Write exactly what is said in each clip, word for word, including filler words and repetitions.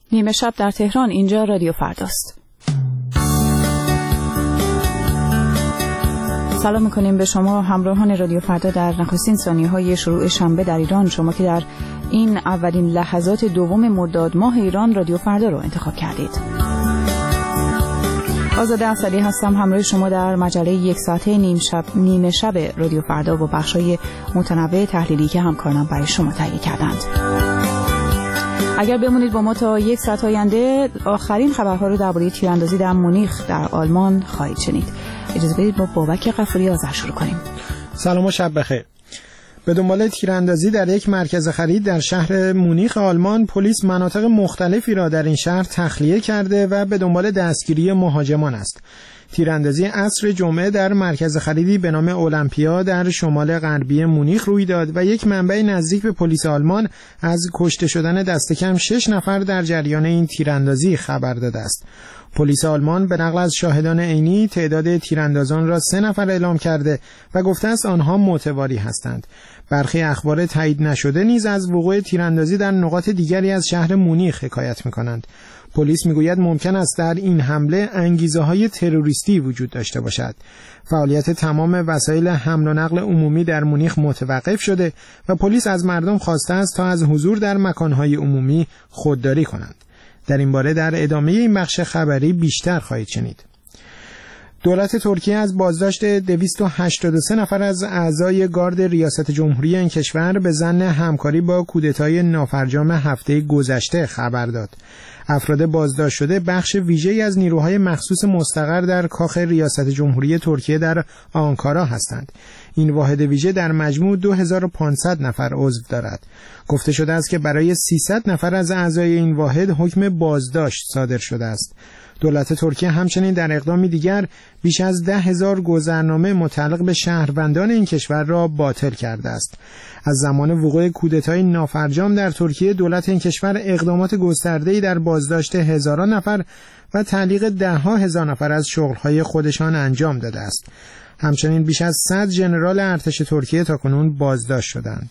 نیمه شب در تهران، اینجا رادیو فرداست. سلام میکنیم به شما همراهان رادیو فردا در نخستین ثانیه‌های شروع شنبه در ایران. شما که در این اولین لحظات دوم مرداد ماه ایران رادیو فردا رو انتخاب کردید. آزاده اصلی هستم، همراه شما در مجله یک ساعته نیم شب نیمه شب رادیو فردا با بخش‌های متنوع تحلیلی که همکاران برای شما تهیه کردند. اگر بمونید با ما تا یک ساعت آینده، آخرین خبرها رو درباره تیراندازی در مونیخ در آلمان خواهید شنید. اجازه بدید با بابک غفوری آذر شروع کنیم. سلام و شب بخیر. به دنبال تیراندازی در یک مرکز خرید در شهر مونیخ آلمان، پلیس مناطق مختلفی را در این شهر تخلیه کرده و به دنبال دستگیری مهاجمان است. تیراندازی عصر جمعه در مرکز خریدی به نام اولمپیا در شمال غربی مونیخ روی داد و یک منبع نزدیک به پلیس آلمان از کشته شدن دست کم شش نفر در جریان این تیراندازی خبر داده است. پلیس آلمان به نقل از شاهدان عینی تعداد تیراندازان را سه نفر اعلام کرده و گفته است آنها معتباری هستند. برخی اخبار تایید نشده نیز از وقوع تیراندازی در نقاط دیگری از شهر مونیخ حکایت می‌کنند. پلیس میگوید ممکن است در این حمله انگیزه‌های تروریستی وجود داشته باشد. فعالیت تمام وسایل حمل و نقل عمومی در مونیخ متوقف شده و پلیس از مردم خواسته است تا از حضور در مکان‌های عمومی خودداری کنند. در این باره در ادامه این بخش خبری بیشتر خواهید شنید. دولت ترکیه از بازداشت دویست و هشتاد و سه نفر از اعضای گارد ریاست جمهوری این کشور به ظن همکاری با کودتای نافرجام هفته گذشته خبر داد. افراد بازداشت شده بخش ویژه‌ای از نیروهای مخصوص مستقر در کاخ ریاست جمهوری ترکیه در آنکارا هستند. این واحد ویژه در مجموع دو هزار و پانصد نفر عضو دارد. گفته شده است که برای سیصد نفر از اعضای این واحد حکم بازداشت صادر شده است. دولت ترکیه همچنین در اقدامی دیگر بیش از ده هزار گذرنامه متعلق به شهروندان این کشور را باطل کرده است. از زمان وقوع کودتای نافرجام در ترکیه، دولت این کشور اقدامات گسترده‌ای در بازداشت هزاران نفر و تعلیق ده‌ها هزار نفر از شغل‌های خودشان انجام داده است. همچنین بیش از صد ژنرال ارتش ترکیه تاکنون بازداشت شدند.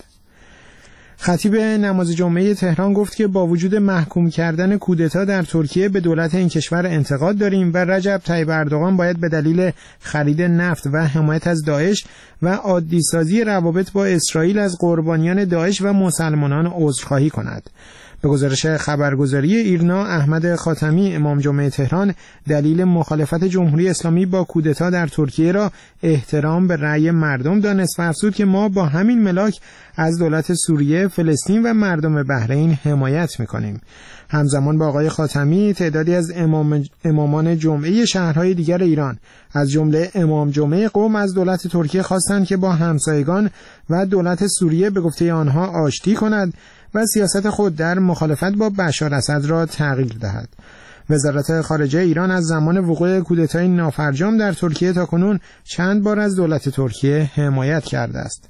خطیب نماز جمعه تهران گفت که با وجود محکوم کردن کودتا در ترکیه به دولت این کشور انتقاد داریم و رجب طیب اردوغان باید به دلیل خرید نفت و حمایت از داعش و عادی‌سازی روابط با اسرائیل از قربانیان داعش و مسلمانان عذرخواهی کند. به گزارش خبرگزاری ایرنا، احمد خاتمی امام جمعه تهران دلیل مخالفت جمهوری اسلامی با کودتا در ترکیه را احترام به رأی مردم دانست و افزود که ما با همین ملاک از دولت سوریه، فلسطین و مردم بحرین حمایت می‌کنیم. همزمان با آقای خاتمی تعدادی از امام امامان جمعه شهرهای دیگر ایران از جمله امام جمعه قم از دولت ترکیه خواستند که با همسایگان و دولت سوریه به گفته آنها آشتی کند و سیاست خود در مخالفت با بشار اسد را تغییر دهد. وزارت خارجه ایران از زمان وقوع کودتای نافرجام در ترکیه تاکنون چند بار از دولت ترکیه حمایت کرده است.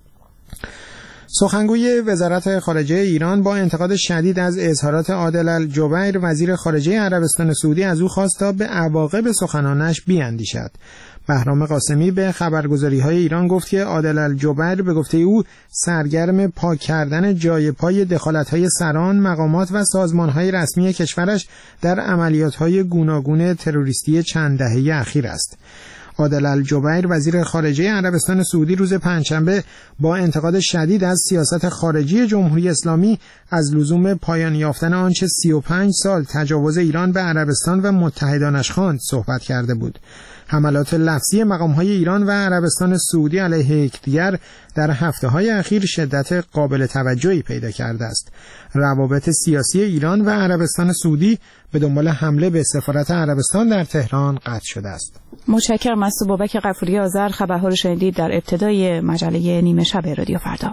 سخنگوی وزارت خارجه ایران با انتقاد شدید از اظهارات عادل الجبیر وزیر خارجه عربستان سعودی از او خواست تا به عواقب سخنانش بیاندیشد. بهرام قاسمی به خبرگزاری‌های ایران گفت که عادل الجبیر به گفته او سرگرم پاک کردن جای پای دخالت‌های سران، مقامات و سازمان‌های رسمی کشورش در عملیات‌های گوناگون تروریستی چند دهه اخیر است. عادل الجبیر وزیر خارجه عربستان سعودی روز پنجشنبه با انتقاد شدید از سیاست خارجی جمهوری اسلامی از لزوم پایان یافتن آنچه سی و پنج سال تجاوز ایران به عربستان و متحدانش خواند صحبت کرده بود. حملات لفظی مقام‌های ایران و عربستان سعودی علیه یکدیگر در هفته‌های اخیر شدت قابل توجهی پیدا کرده است. روابط سیاسی ایران و عربستان سعودی به دنبال حمله به سفارت عربستان در تهران قطع شده است. متشکرم از بابک غفوری آذر. خبرها رو شنیدید در ابتدای مجله نیمه شب رادیو فردا.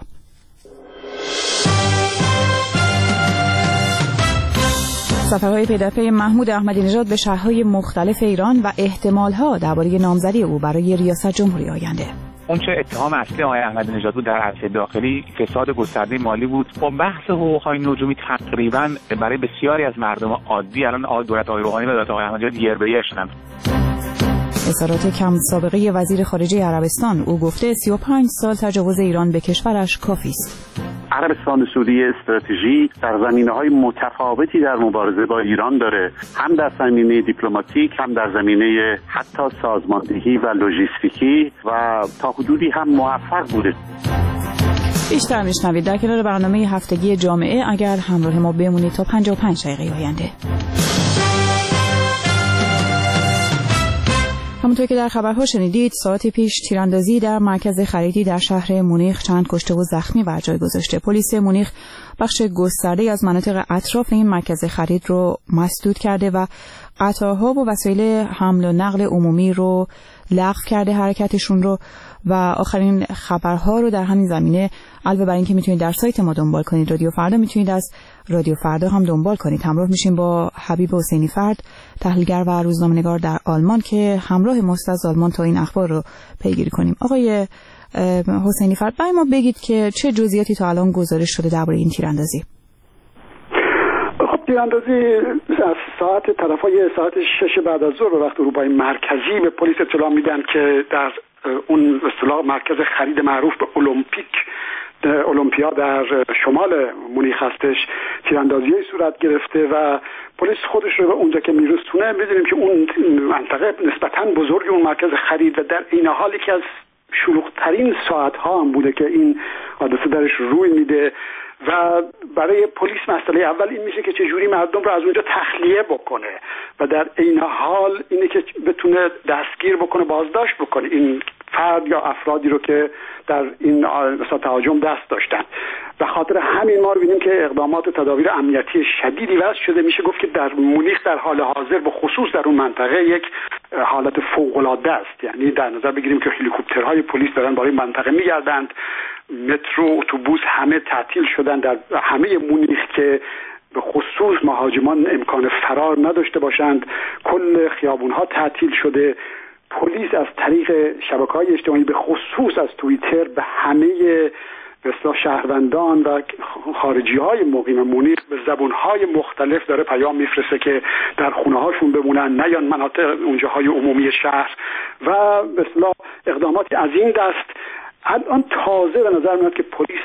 سفرهای پی‌درپی محمود احمدی نژاد به شهرهای مختلف ایران و احتمالها درباره نامزدی او برای ریاست جمهوری آینده. اون چه اتهام اصلی آقای احمدی نژاد بود در عرصه داخلی فساد گسترده مالی بود. با بحث حقوق‌های نجومی تقریبا برای بسیاری از مردم عادی الان دولت آقای روحانی و دولت آقای احمدی نژاد یر به یر شدن. اظهارات کم سابقه وزیر خارجه عربستان، او گفته سی و پنج سال تجاوز ایران به کشورش کافی است. عربستان سعودی استراتژی در زمینه‌های متفاوتی در مبارزه با ایران داره، هم در زمینه دیپلماتیک، هم در زمینه حتی سازماندهی و لوجستیکی و تا حدودی هم موفق بوده. بیشتر میشنوید در کنار برنامه هفتگی جامعه اگر همراه ما بمونید تا پنجاه و پنج دقیقه آینده. همونطور که در خبرها شنیدید، ساعت پیش تیراندازی در مرکز خریدی در شهر مونیخ چند کشته و زخمی بر جای گذاشته. پلیس مونیخ بخش گسترده از مناطق اطراف این مرکز خرید رو مسدود کرده و قطارها و وسایل حمل و نقل عمومی رو لغو کرده حرکتشون رو. و آخرین خبرها رو در همین زمینه علاوه بر اینکه میتونید در سایت ما دنبال کنید رادیو فردا، میتونید از رادیو فردا هم دنبال کنید. همراه میشیم با حبیب حسینی فرد، تحلیلگر و روزنامه‌نگار در آلمان که همراه ماست از آلمان تا این اخبار رو پیگیری کنیم. آقای حسینی فرد، برای ما بگید که چه جزئیاتی تا الان گزارش شده درباره این تیراندازی؟ تیراندازی از ساعت طرفای ساعت شش بعد از ظهر به وقت اروپای مرکزی به پلیس اطلاع میدن که در اون اصطلاح مرکز خرید معروف به المپیک المپیا در شمال مونیخ هستش تیراندازی صورت گرفته و پلیس خودش رو به اونجا که میرسونه، میدونیم که اون منطقه نسبتاً بزرگ اون مرکز خرید و در این حال یکی از شلوغ‌ترین ساعت‌ها هم بوده که این حادثه درش روی میده و برای پلیس مسئله اول این میشه که چجوری مردم رو از اونجا تخلیه بکنه و در این حال اینه که بتونه دستگیر بکنه، بازداشت بکنه این فرد یا افرادی رو که در این مثلا تهاجم دست داشتن. به خاطر همین ما رو ببینیم که اقدامات و تدابیر امنیتی شدیدی وضع شده. میشه گفت که در مونیخ در حال حاضر به خصوص در اون منطقه یک حالت فوق‌العاده است. یعنی در نظر بگیریم که هلیکوپترهای پلیس دارن برای منطقه میگردند، مترو، اتوبوس همه تعطیل شدن در همه مونیخ که به خصوص مهاجمان امکان فرار نداشته باشند. کل خیابون‌ها تعطیل شده. پلیس از طریق شبکه‌های اجتماعی به خصوص از توییتر به همه به اصطلاح شهروندان و خارجی‌های مقیم مونیخ به زبان‌های مختلف داره پیام میفرسته که در خونه‌هاشون بمونن، نیان مناطق اونجاهای عمومی شهر و به اصطلاح اقداماتی از این دست. الان تازه به نظر میاد که پلیس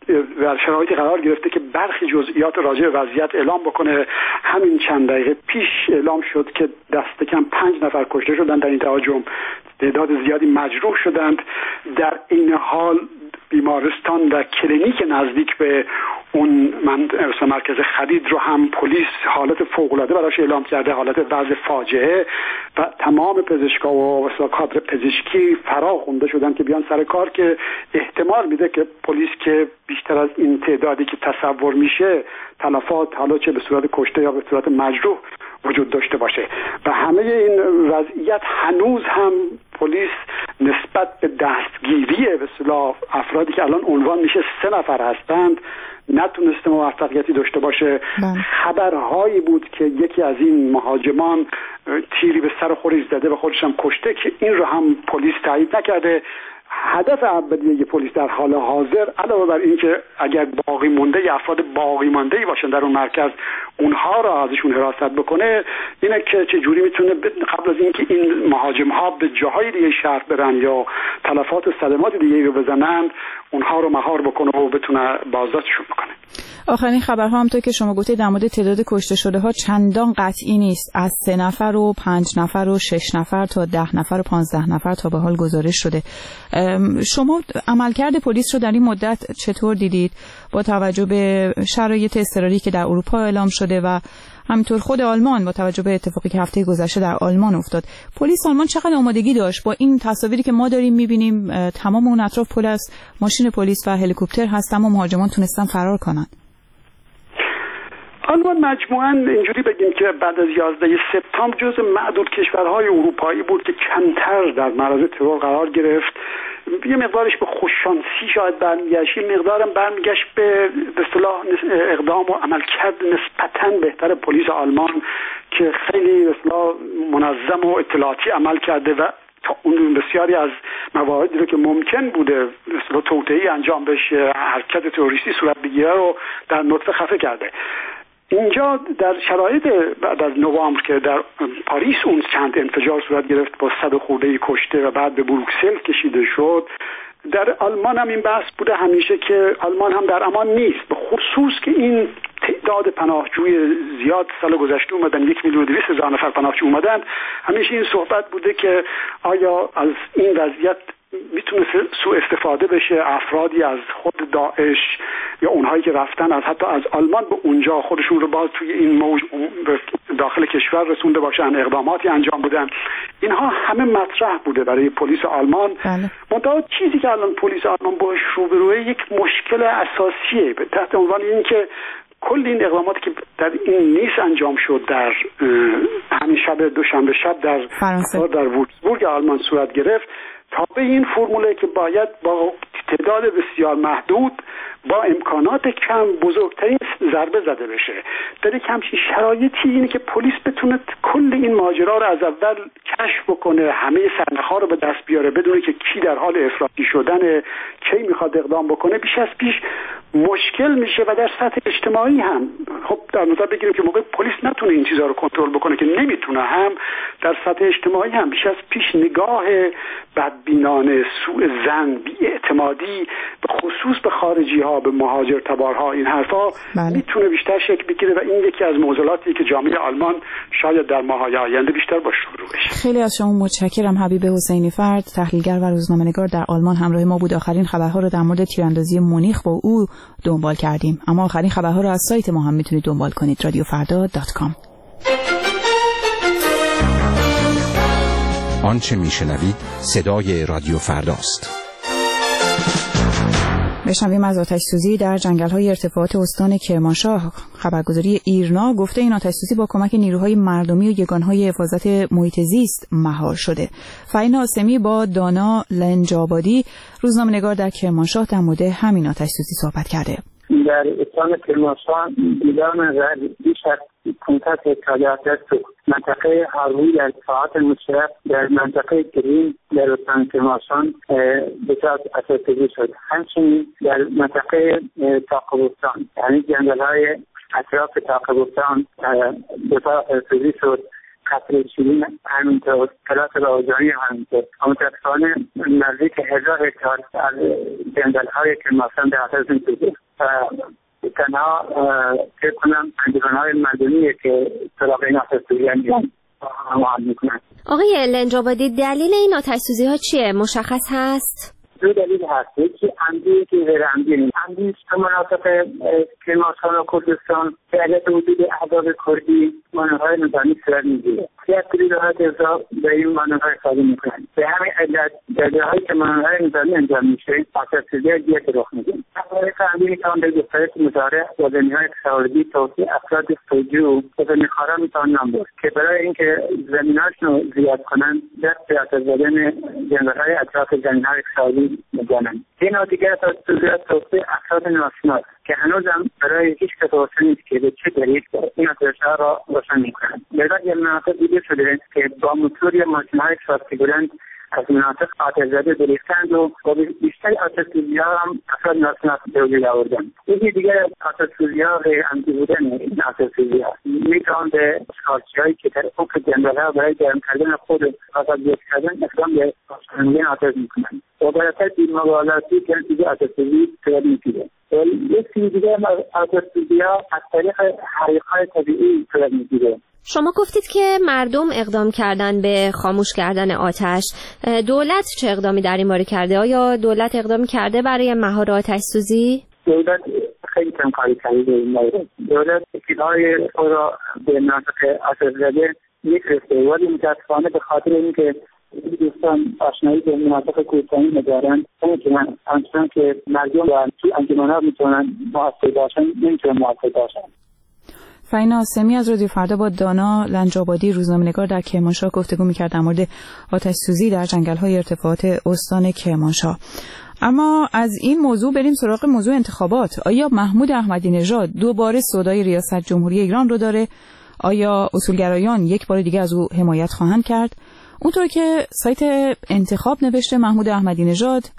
در شرایطی قرار گرفته که برخی جزئیات راجع به وضعیت اعلام بکنه. همین چند دقیقه پیش اعلام شد که دست کم پنج نفر کشته شدند در این تهاجم، تعداد زیادی مجروح شدند. در این حال بیمارستان و کلینیک نزدیک به اون مرکز خرید رو هم پلیس حالت فوق‌العاده براش اعلام کرده، حالت وضع فاجعه، و تمام پزشکا و کادر پزشکی فرا خونده شدن که بیان سر کار، که احتمال میده که پلیس که بیشتر از این تعدادی که تصور میشه تلفات حالا چه به صورت کشته یا به صورت مجروح وجود داشته باشه. و همه این وضعیت هنوز هم پلیس نسبت به دستگیری به اصطلاح افرادی که الان عنوان میشه سه نفر هستند نتونسته موفقیتی داشته باشه. بله. خبرهایی بود که یکی از این مهاجمان تیری به سر خودش زده و خودش هم کشته که این رو هم پلیس تایید نکرده. هدف اولیه پلیس در حال حاضر علاوه بر این که اگر باقی مونده افراد باقی مانده‌ای باشن در اون مرکز اونها را ازشون حراست بکنه، اینه که چه جوری میتونه قبل از اینکه این مهاجم‌ها به جاهای دیگه شهر برن یا تلفات و صدمات دیگه رو بزنن اونها رو مهار بکنه و بتونه بازداشتشون بکنه. آخرین خبرها هم تو که شما گفتید در مورد تعداد کشته شده ها چندان قطعی نیست. از سه نفر و پنج نفر و شش نفر تا ده نفر و پانزده نفر تا به حال گزارش شده. شما عملکرد پلیس رو در این مدت چطور دیدید با توجه به شرایط اضطراری که در اروپا اعلام شده و همینطور خود آلمان با توجه به اتفاقی که هفته گذشته در آلمان افتاد؟ پلیس آلمان چقدر آمادگی داشت با این تصاویری که ما داریم می‌بینیم؟ تمام اون اطراف پر از ماشین پلیس و هلیکوپتر هست اما مهاجمان تونستن فرار کنن. آلمان مجموعاً اینجوری بگیم که بعد از یازده سپتامبر جز معدود کشورهای اروپایی بود که کمتر در معرض ترور قرار گرفت. یه مقدارش به خوششانسی شاید برمیگشت، یه مقدارم برمیگشت به به اصطلاح اقدام و عملکرد نسبتاً بهتر پلیس آلمان که خیلی به اصطلاح منظم و اطلاعاتی عمل کرده و تا اون بسیاری از مواردی رو که ممکن بوده به اصطلاح توطئه‌ای انجام بشه، حرکت تروریستی صورت بگیره رو در نطفه خفه کرده. اینجا در شرایط بعد از نوامبر که در پاریس اون چند انفجار صورت گرفت با صد خورده کشته و بعد به بروکسل کشیده شد، در آلمان هم این بحث بوده همیشه که آلمان هم در امان نیست، به خصوص که این تعداد پناهجوی زیاد سال گذشته اومدن، یک میلیون و دویست هزار نفر پناهجو اومدن. همیشه این صحبت بوده که آیا از این وضعیت میتونه سوء استفاده بشه، افرادی از خود داعش یا اونهایی که رفتن از حتی از آلمان به اونجا خودشون رو باز توی این موج داخل کشور رسونده باشن، اقداماتی انجام بودن. اینها همه مطرح بوده برای پلیس آلمان. منتها چیزی که الان پلیس آلمان باش روبروه یک مشکل اساسیه تحت عنوان این که کل این اقداماتی که در این نیس انجام شد در همین شب دوشنبه شب در فرانسه در وورتزبورگ آلمان صورت گرفت، تابع این فرموله که باید با تعداد بسیار محدود با امکانات کم بزرگترین ضربه زده بشه. در یک همچین شرایطی اینه که پلیس بتونه کل این ماجرا رو از اول کشف بکنه، همه سرنخ‌ها رو به دست بیاره، بدونه که کی در حال افراطی شدن، کی میخواد اقدام بکنه، بیش از پیش مشکل میشه. و در سطح اجتماعی هم خب در نظر بگیریم که موقع پلیس نتونه این چیزا رو کنترل بکنه که نمیتونه، هم در سطح اجتماعی هم بیش از پیش نگاه بدبینانه، سوء ظن، بی‌اعتمادی به خصوص به خارجی ها، به مهاجر تبارها، این حرفا بله. میتونه بیشتر شکل بگیره و این یکی از موضوعاتی که جامعه آلمان شاید در ماه‌های آینده بیشتر باش شروع بشه. خیلی از شما متشکرم. حبیب حسینی فرد، تحلیلگر و روزنامه‌نگار در آلمان همراه ما بود. آخرین خبرها رو در مورد تیراندازی مونیخ با او دنبال کردیم، اما آخرین خبرها رو از سایت ما هم میتونید دنبال کنید، رادیو فردا دات کام. آنچه میشنوید صدای رادیو فرداست. بشنویم از آتش سوزی در جنگل‌های ارتفاعات استان کرمانشاه. خبرگزاری ایرنا گفته این آتش سوزی با کمک نیروهای مردمی و یگانهای حفاظت محیط زیست مهار شده. فعین آسمی با دانا لنجابادی، روزنامه‌نگار در کرمانشاه، در مورد همین آتش سوزی صحبت کرده. در استان کرمانشاه دیدن رد بیش از پانصد هکتار تو منطقه هاروی در ساعت مشرق در منطقه گرین در استان کرمانشاه بسیار آتش‌سوزی شد. همچنین در منطقه تاقبوستان یعنی جنگل‌های اطراف تاقبوستان بسیار آتش‌سوزی شد. قطر شیرین همینطور، کلاس راهجانی همینطور. متاسفانه نزدیک هزار هکتار از جنگل‌های کرمانشاه در آتش سوزید. تنها فکر کنم انجمن‌های مردمیه که سراغ این آتش‌سوزی انجام میکنن. آقای لنجابادی، دلیل این آتش‌سوزی‌ها چیه؟ مشخص هست؟ دو دلیل هست. یکی عمدی که غیر عمدی. عمدی که مناطق کرمانشاه و کردستان به علت وجود احزاب کردی مانورهای نظامی صورت میگیره. یک گروه‌های ارضا به این مانورها استفاده میکنن. به همین علت در جاهایی که مانورهای نظامی انجام میشه آتش‌سوزی دیگه رخ میده. عوارض عمدی میتوان به گسترش مزارع و زمین‌های کشاورزی توسعه افراد سوجو و زمین‌خواران میتوان نام برد که برای اینکه زمیناشون رو زیاد کنن دست به آتش زدن جنگل‌های اطراف زمین‌های کشاورزی می‌زنن. این دیگر آتش‌سوزی توسعه افراد ناشناس که هنوزم برای هیچ کس روشن نیست که به چه دلیل این آتش‌ها را روشن می‌کنند. در بعضی مناطق دیده شده که با موتور یا ماشین‌های شاسی بلند از مناطق آتش زده گریختند و با بیشتر آتش‌سوزی‌ها هم افراد ناشناس به وجود آوردند. یکی دیگر آتش‌سوزی‌ها غیر عمدی بودن این آتش‌سوزی‌ها می‌توان به اشغالچی‌هایی که در افق جنگل‌ها برای گرم کردن خود آزادگیر کردن اقدام به روشنی آتش می‌کنند و بالاتر بی‌مبالاتی که دیگه آتش‌سوزی صورت می‌گیرد. یکی دیگر آتش‌سوزی‌ها از طریق حریق‌های طبیعی صورت می‌گیرد. شما گفتید که مردم اقدام کردن به خاموش کردن آتش. دولت چه اقدامی در این باره کرده؟ آیا دولت اقدامی کرده برای مهار آتش سوزی؟ دولت خیلی کم کاری کرده این مورد. دولت اکیدهای خود را به مناطق آتش زده یک رسته، ولی متاسفانه به خاطر اینکه دوستان آشنایی به مناطق کوهستانی ندارن، نمیتونن آنچنان که مردم و تو انجمن‌ها میتونن موثر باشن نمیتونن موثر باشن. فعین آسمی از رادیو فردا با دانا لنجابادی، روزنامه‌نگار در کرمانشاه، گفتگو می‌کرد در مورد آتش‌سوزی در جنگل‌های ارتفاعات استان کرمانشاه. اما از این موضوع بریم سراغ موضوع انتخابات. آیا محمود احمدی نژاد دوباره سودای ریاست جمهوری ایران رو داره؟ آیا اصولگرایان یک بار دیگه از او حمایت خواهند کرد؟ اونطور که سایت انتخاب نوشته، محمود احمدی نژاد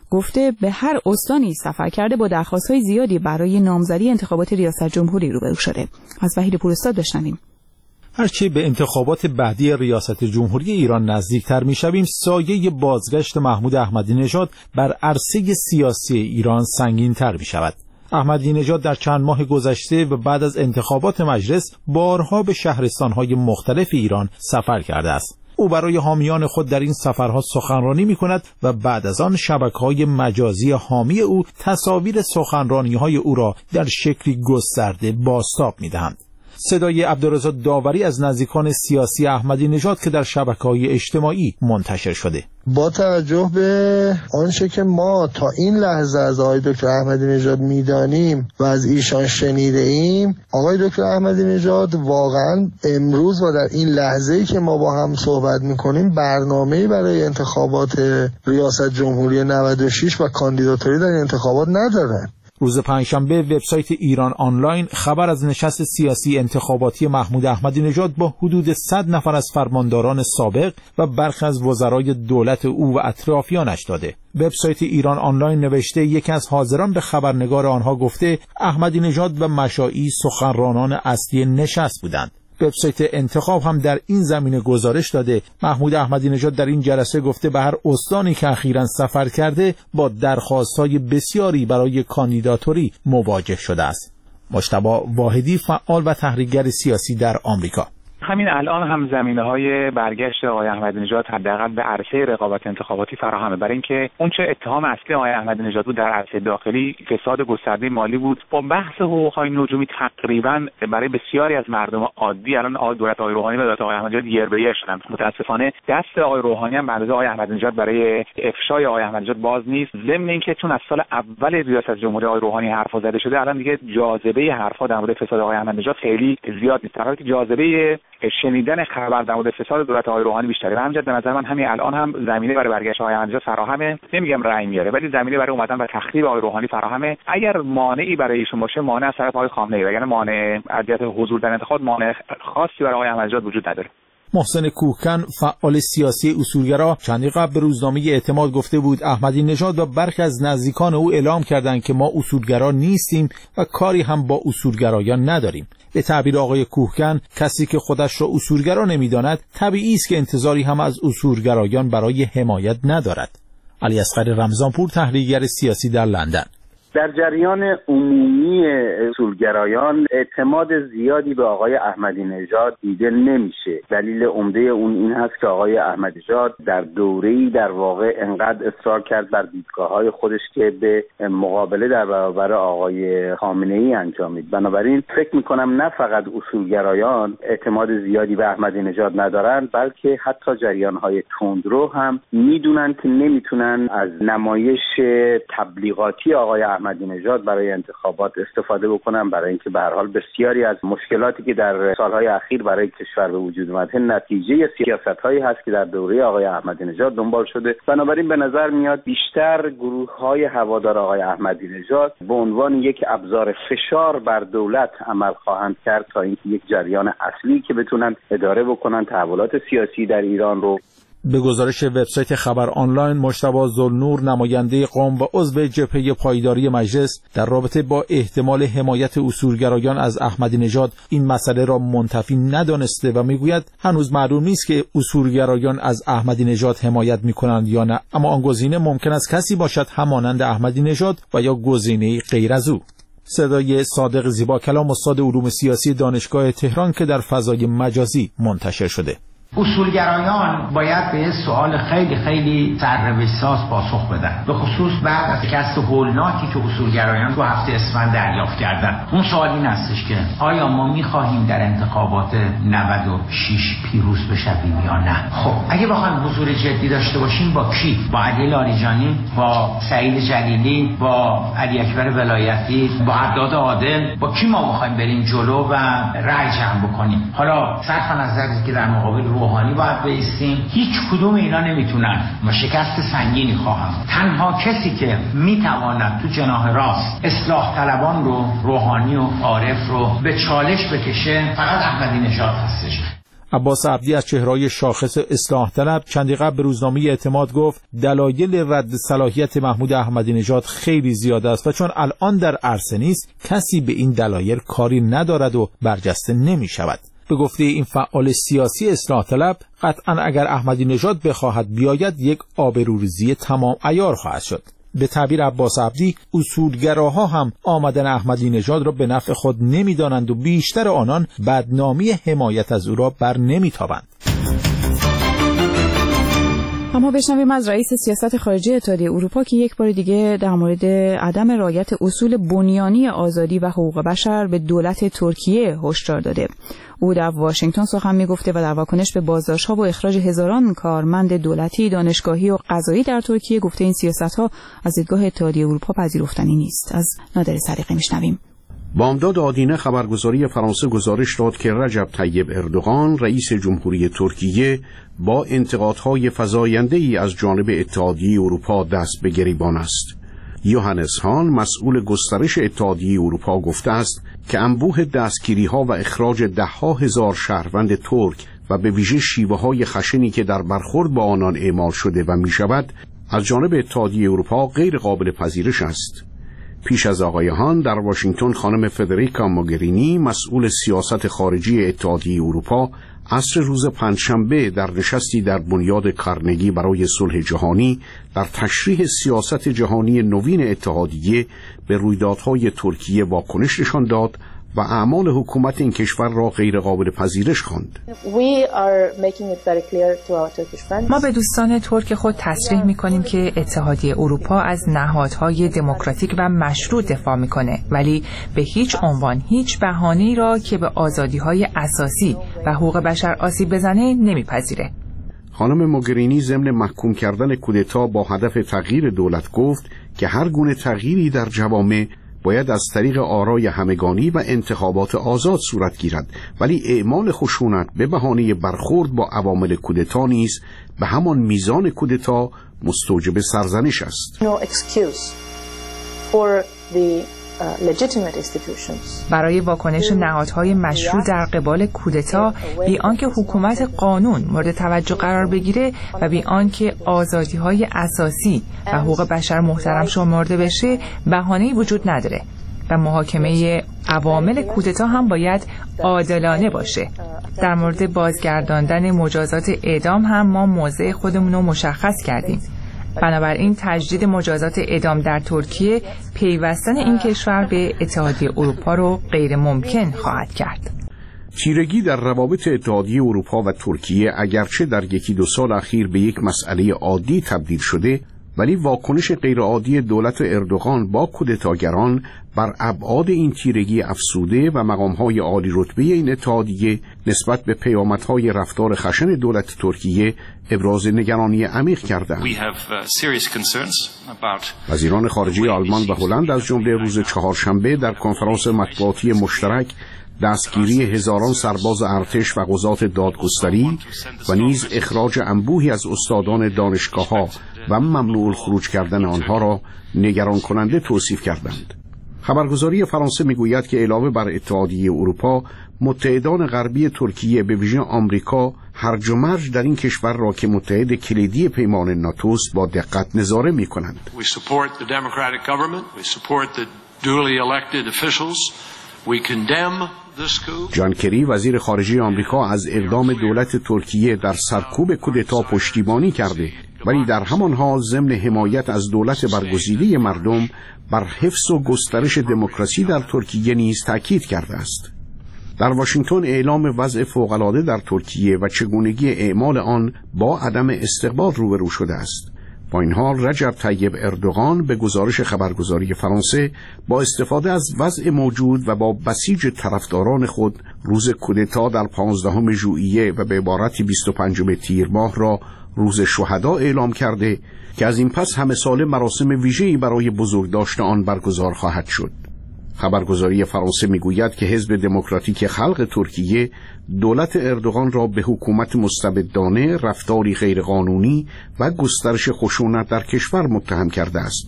گفته به هر استانی سفر کرده با درخواست‌های زیادی برای نامزدی انتخابات ریاست جمهوری روبرو شده. از وحید پوراستاد بشنویم. هرچی به انتخابات بعدی ریاست جمهوری ایران نزدیکتر می‌شویم، سایه بازگشت محمود احمدی نژاد بر عرصه سیاسی ایران سنگین‌تر می‌شود. احمدی نژاد در چند ماه گذشته و بعد از انتخابات مجلس بارها به شهرستان‌های مختلف ایران سفر کرده است. او برای حامیان خود در این سفرها سخنرانی می‌کند و بعد از آن شبکه‌های مجازی حامی او تصاویر سخنرانی‌های او را در شکلی گسترده بازتاب می‌دهند. صدای عبدالرضا داوری از نزدیکان سیاسی احمدی نژاد که در شبکه‌های اجتماعی منتشر شده. با توجه به آنچه که ما تا این لحظه از آقای دکتر احمدی نژاد میدانیم و از ایشان شنیده ایم، آقای دکتر احمدی نژاد واقعا امروز و در این لحظه‌ای که ما با هم صحبت میکنیم برنامه‌ای برای انتخابات ریاست جمهوری نود و شش و کاندیداتوری در این انتخابات ندارن. روز پنجشنبه وبسایت ایران آنلاین خبر از نشست سیاسی انتخاباتی محمود احمدی نژاد با حدود صد نفر از فرمانداران سابق و برخی از وزرای دولت او و اطرافیانش داده. وبسایت ایران آنلاین نوشته یکی از حاضران به خبرنگار آنها گفته احمدی نژاد و مشائی سخنرانان اصلی نشست بودند. وبسایت انتخاب هم در این زمینه گزارش داده محمود احمدی نژاد در این جلسه گفته به هر استانی که اخیراً سفر کرده با درخواست‌های بسیاری برای کاندیداتوری مواجه شده است. مجتبی واحدی، فعال و تحریکگر سیاسی در آمریکا: همین الان هم زمینه‌های برگشت آقای احمدی نژاد حداقل به عرصه رقابت انتخاباتی فراهمه، برای اینکه اونچه اتهام اصلی آقای احمدی نژاد بود در عرصه داخلی فساد گسترده مالی بود. با بحث حقوق‌های نجومی تقریبا برای بسیاری از مردم عادی الان آقای دولت آقای روحانی و دولت آقای احمدی نژاد یر شدن. متاسفانه دست آقای روحانی هم بعد از آقای احمدی نژاد برای افشای آقای احمدی نژاد باز نیست. ضمن اینکه چون از سال اول ریاست جمهوری آقای روحانی حرفا زده شده، الان دیگه جاذبه حرفا در مورد فساد آقای احمدی نژاد خیلی زیاد نیست، در حالی که جاذبه شنیدن خبر در مورد فساد دولت آقای روحانی بیشتره. و همینجا به نظر من همین الان هم زمینه برای برگشت آقای احمدی نژاد فراهمه. نمیگم رأی میاره، ولی زمینه برای اومدن و تخریب آقای روحانی فراهمه. اگر مانعی برای ایشون باشه، مانع از طرف آقای خامنه‌ای، وگرنه مانع عدالت حضور در انتخابات مانع خاصی برای آقای احمدی نژاد وجود نداره. محسن کوهکن، فعال سیاسی اصولگرا، چندی قبل به روزنامه اعتماد گفته بود احمدی نژاد و برخی از نزدیکان او اعلام کردند که ما اصولگرا نیستیم و کاری هم با اصولگرایان نداریم. به تعبیر آقای کوهکن، کسی که خودش را اصولگرا نمی‌داند طبیعی است که انتظاری هم از اصولگرایان برای حمایت ندارد. علی اصغر رمضانپور، تحلیلگر سیاسی در لندن: در جریان عمومی اصولگرایان اعتماد زیادی به آقای احمدی نژاد دیده نمیشه. دلیل عمده اون این هست که آقای احمدی نژاد در دوره‌ای در واقع انقدر اصرار کرد بر دیدگاه‌های خودش که به مقابله در برابر آقای خامنه‌ای انجامید. بنابراین فکر می‌کنم نه فقط اصولگرایان اعتماد زیادی به احمدی نژاد ندارن، بلکه حتی جریان‌های تندرو هم میدونن که نمیتونن از نمایش تبلیغاتی آقای احمدی نژاد برای انتخابات استفاده بکنن، برای اینکه به هر حال بسیاری از مشکلاتی که در سالهای اخیر برای کشور به وجود اومده نتیجه سیاست‌هایی هست که در دوره آقای احمدی نژاد دنبال شده. بنابراین به نظر میاد بیشتر گروه‌های هوادار آقای احمدی نژاد به عنوان یک ابزار فشار بر دولت عمل خواهند کرد تا اینکه یک جریان اصلی که بتونن اداره بکنن تحولات سیاسی در ایران رو. به گزارش وبسایت خبر آنلاین، مجتبی ذوالنور، نماینده قوم و عضو جبهه پایداری مجلس، در رابطه با احتمال حمایت اصولگرایان از احمدی نژاد این مسئله را منتفی ندانسته و میگوید هنوز معلوم نیست که اصولگرایان از احمدی نژاد حمایت میکنند یا نه، اما آن گزینه ممکن است کسی باشد همانند احمدی نژاد و یا گزینه غیر از او. صدای صادق زیبا کلام، استاد علوم سیاسی دانشگاه تهران که در فضای مجازی منتشر شده: اصولگرایان باید به سوال خیلی خیلی سرنوشت‌ساز پاسخ بدن، به خصوص بعد از شکست هولناکی که اصولگرایان تو هفته اسفند دریافت کردن. اون سوال این هستش که آیا ما می‌خواهیم در انتخابات نود و شش پیروز بشویم یا نه؟ خب اگه بخوایم حضور جدی داشته باشیم با کی؟ با علی لاریجانی، با سعید جلیلی، با علی اکبر ولایتی، با عداد عادل، با کی ما می‌خوایم بریم جلو و رأی جمع بکنیم؟ حالا صرف نظر که در مقابل روحانی باید بایستیم، هیچ کدوم اینا نمیتونن و شکست سنگینی خواهم. تنها کسی که میتواند تو جناح راست اصلاح طلبان رو، روحانی و عارف رو به چالش بکشه فقط احمدی نژاد هستش. عباس عبدی از چهره‌های شاخص اصلاح طلب چندی قبل به روزنامه اعتماد گفت دلایل رد صلاحیت محمود احمدی نژاد خیلی زیاد است و چون الان در عرصه نیست کسی به این دلایل کاری ندارد و برجسته نمی شود. به گفته این فعال سیاسی اصلاح طلب قطعا اگر احمدی نژاد بخواهد بیاید یک آبروریزی تمام عیار خواهد شد. به تعبیر عباس عبدی اصولگراها هم آمدن احمدی نژاد را به نفع خود نمی‌دانند و بیشتر آنان بدنامی حمایت از او را بر نمی‌تابند. اما بشنویم از رئیس سیاست خارجی اتحادیه اروپا که یک بار دیگه در مورد عدم رعایت اصول بنیانی آزادی و حقوق بشر به دولت ترکیه هشدار داده. او در واشنگتن سخن می‌گفته و در واکنش به بازداشت‌ها و اخراج هزاران کارمند دولتی، دانشگاهی و قضایی در ترکیه گفته این سیاست‌ها از دیدگاه اتحادیه اروپا پذیرفتنی نیست. از نادر صدیقی می‌شنویم. بامداد آدینه خبرگزاری فرانسه گزارش داد که رجب طیب اردوغان رئیس جمهوری ترکیه با انتقادهای فزاینده‌ای از جانب اتحادیه اروپا دست به گریبان است. یوهانس هان مسئول گسترش اتحادیه اروپا گفته است که انبوه دستگیری‌ها و اخراج ده‌ها هزار شهروند ترک و به ویژه شیوه‌های خشنی که در برخورد با آنان اعمال شده و می‌شود از جانب اتحادیه اروپا غیر قابل پذیرش است. پیش از آقای هان در واشنگتن خانم فدریکا موگرینی مسئول سیاست خارجی اتحادیه اروپا عصر روز پنجشنبه در نشستی در بنیاد کارنگی برای صلح جهانی در تشریح سیاست جهانی نوین اتحادیه به رویدادهای ترکیه واکنش نشان داد و اعمال حکومت این کشور را غیر قابل پذیرش خواند. ما به دوستان ترک خود تصریح می‌کنیم که اتحادیه اروپا از نهادهای دموکراتیک و مشروع دفاع می‌کنه، ولی به هیچ عنوان هیچ بهانه‌ای را که به آزادی‌های اساسی و حقوق بشر آسیب بزنه نمی‌پذیره. خانم موگرینی ضمن محکوم کردن کودتا با هدف تغییر دولت گفت که هر گونه تغییری در جوامع باید از طریق آرای همگانی و انتخابات آزاد صورت گیرد، ولی اعمال خشونت به بهانه برخورد با عوامل کودتا نیز به همان میزان کودتا مستوجب سرزنش است. No excuse for the برای واکنش نهادهای مشروع در قبال کودتا بی آنکه حکومت قانون مورد توجه قرار بگیره و بی آنکه آزادی‌های اساسی و حقوق بشر محترم شمرده بشه بهانه‌ای وجود نداره و محاکمه عوامل کودتا هم باید عادلانه باشه. در مورد بازگرداندن مجازات اعدام هم ما موضع خودمون رو مشخص کردیم. بنابراین تجدید مجازات اعدام در ترکیه پیوستن این کشور به اتحادیه اروپا رو غیر ممکن خواهد کرد. تیرگی در روابط اتحادیه اروپا و ترکیه اگرچه در یکی دو سال اخیر به یک مسئله عادی تبدیل شده، ولی واکنش غیرعادی دولت اردوغان با کودتاگران بر ابعاد این تیرگی افسوده و مقام‌های عالی رتبه این اتحادیه نسبت به پیامدهای رفتار خشن دولت ترکیه ابراز نگرانی عمیق کردند. وزیران خارجه آلمان و هلند از جمله روز چهارشنبه در کنفرانس مطبوعاتی مشترک دستگیری هزاران سرباز ارتش و قضات دادگستری و نیز اخراج انبوهی از استادان دانشگاه‌ها و ممنوع الخروج کردن آنها را نگران کننده توصیف کردند. خبرگزاری فرانسه میگوید که علاوه بر اتحادیه اروپا، متحدان غربی ترکیه به ویژه آمریکا هرج و مرج در این کشور را که متحد کلیدی پیمان ناتوست با دقت نظاره می‌کنند. جان کری وزیر خارجه آمریکا از اقدام دولت ترکیه در سرکوب کودتا پشتیبانی کرده، ولی در همان حال ضمن حمایت از دولت برگزیده مردم بر حفظ و گسترش دموکراسی در ترکیه نیز تاکید کرده است. در واشنگتن اعلام وضع فوق‌العاده در ترکیه و چگونگی اعمال آن با عدم استقبال روبرو شده است. با این حال رجب طیب اردوغان به گزارش خبرگزاری فرانسه با استفاده از وضع موجود و با بسیج طرفداران خود روز کودتا در پانزدهم ژوئیه و به عبارتی بیست و پنجم تیر ماه را روز شهدا اعلام کرده که از این پس همه ساله مراسم ویژه‌ای برای بزرگداشت آن برگزار خواهد شد. خبرگزاری فرانسه میگوید که حزب دموکراتیک خلق ترکیه دولت اردوغان را به حکومت مستبدانه، رفتاری غیرقانونی و گسترش خشونت در کشور متهم کرده است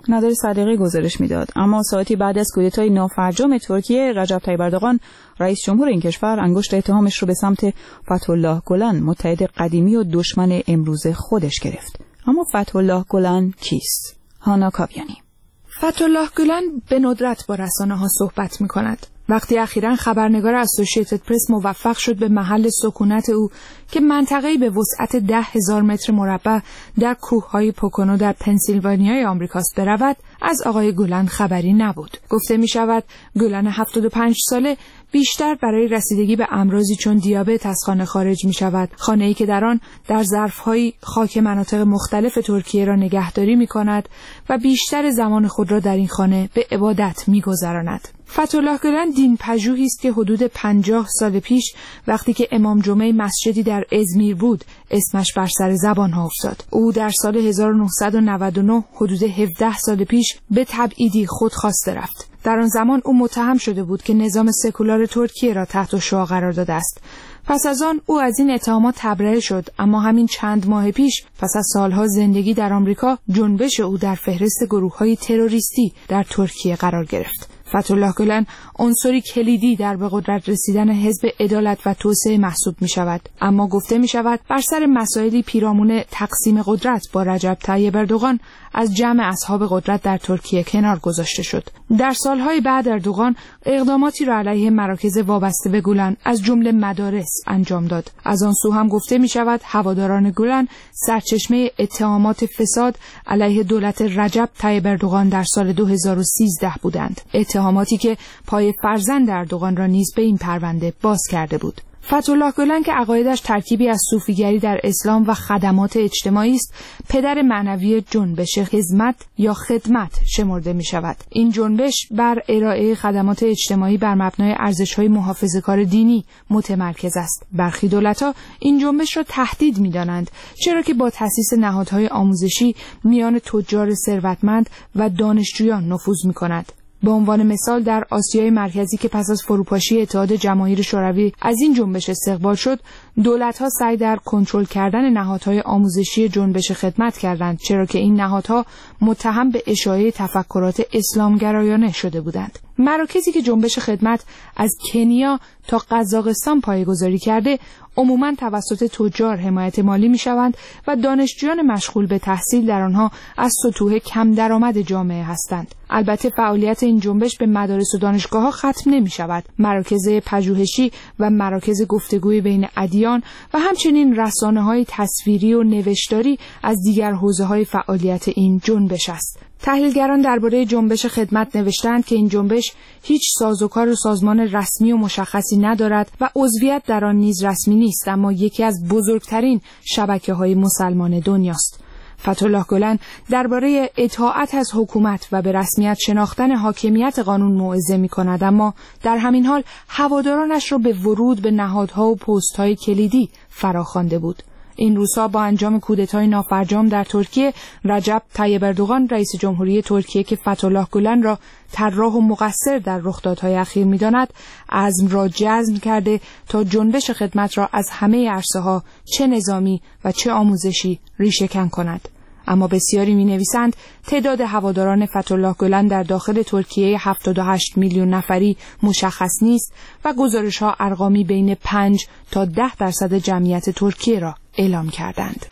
نادر صدیقی گزارش میداد. اما ساعتی بعد از کودتای نافرجام ترکیه، رجب طیب اردوغان رئیس جمهور این کشور انگشت اتهامش رو به سمت فتح‌الله گلن، متحد قدیمی و دشمن امروز خودش گرفت. اما فتح‌الله گلن کیست؟ هانا کاویانی. فتح‌الله گلن به ندرت با رسانه ها صحبت می کند. وقتی اخیراً خبرنگار اسوسییتد پرس موفق شد به محل سکونت او که منطقه‌ای به وسعت ده هزار متر مربع در کوههای پوکونو در پنسیلوانیای آمریکاست برود، از آقای گلن خبری نبود. گفته می شود گلن هفتاد و پنج ساله بیشتر برای رسیدگی به امراضی چون دیابت از خانه خارج می شود، خانه‌ای که در آن در ظرف‌های خاک مناطق مختلف ترکیه را نگهداری می کند و بیشتر زمان خود را در این خانه به عبادت می گذراند. فتح‌الله گلن دین پژوهی است که حدود پنجاه سال پیش وقتی که امام جمعه مسجدی در ازمیر بود اسمش بر سر زبان‌ها افتاد. او در سال هزار و نهصد و نود و نه حدود هفده سال پیش به تبعیدی خودخواسته رفت. در آن زمان او متهم شده بود که نظام سکولار ترکیه را تحت شعاع قرار داده است. پس از آن او از این اتهامات تبرئه شد، اما همین چند ماه پیش پس از سالها زندگی در آمریکا جنبش او در فهرست گروه‌های تروریستی در ترکیه قرار گرفت. فتح‌الله گلن عنصری کلیدی در به قدرت رسیدن حزب عدالت و توسعه محسوب می شود، اما گفته می شود بر سر مسائلی پیرامون تقسیم قدرت با رجب طیب اردوغان از جمع اصحاب قدرت در ترکیه کنار گذاشته شد. در سالهای بعد اردوغان اقداماتی را علیه مراکز وابسته به گلن از جمله مدارس انجام داد. از آن سو هم گفته می شود هواداران گلن سرچشمه اتهامات فساد علیه دولت رجب طیب اردوغان در سال دو هزار و سیزده بودند، اتهاماتی که پای فرزند اردوغان را نیز به این پرونده باز کرده بود. فتح‌الله گلن که عقایدش ترکیبی از صوفیگری در اسلام و خدمات اجتماعی است، پدر معنوی جنبش حزمت یا خدمت شمرده می شود. این جنبش بر ارائه خدمات اجتماعی بر مبنای ارزش‌های محافظه‌کار دینی متمرکز است. برخی دولت‌ها این جنبش را تهدید می‌دانند، چرا که با تأسیس نهادهای آموزشی میان تجار ثروتمند و دانشجویان نفوذ می‌کند. به عنوان مثال در آسیای مرکزی که پس از فروپاشی اتحاد جماهیر شوروی از این جنبش استقبال شد، دولت‌ها سعی در کنترل کردن نهادهای آموزشی جنبش خدمت کردند، چرا که این نهادها متهم به اشاعه تفکرات اسلامگرایانه شده بودند. مراکزی که جنبش خدمت از کنیا تا قزاقستان پایه‌گذاری کرده، عموماً توسط تجار حمایت مالی می‌شوند و دانشجویان مشغول به تحصیل در آنها از سطوح کم درآمد جامعه هستند. البته فعالیت این جنبش به مدارس و دانشگاه‌ها ختم نمی‌شود. مراکز پژوهشی و مراکز گفتگوی بین ادیان و همچنین رسانه‌های تصویری و نوشتاری از دیگر حوزه‌های فعالیت این جنبش است. تحلیلگران درباره جنبش خدمت نوشتند که این جنبش هیچ سازوکار و سازمان رسمی و مشخصی ندارد و عضویت در آن نیز رسمی نیست، اما یکی از بزرگترین شبکه‌های مسلمان دنیاست. فتح‌الله گلن درباره اطاعت از حکومت و به رسمیت شناختن حاکمیت قانون موعظه می‌کند، اما در همین حال هوادارانش را به ورود به نهادها و پست‌های کلیدی فراخوانده بود. این روزها با انجام کودتای نافرجام در ترکیه، رجب طیب اردوغان رئیس جمهوری ترکیه که فتح‌الله گلن را طراح و مقصر در رخدادهای اخیر می‌داند، عزم را جزم کرده تا جنبش خدمت را از همه عرصه‌ها چه نظامی و چه آموزشی ریشه‌کن کند. اما بسیاری می‌نویسند تعداد هواداران فتح‌الله گلن در داخل ترکیه هفتاد و هشت میلیون نفری مشخص نیست و گزارش‌ها ارقامی بین پنج تا ده درصد جمعیت ترکیه را اعلام کردند.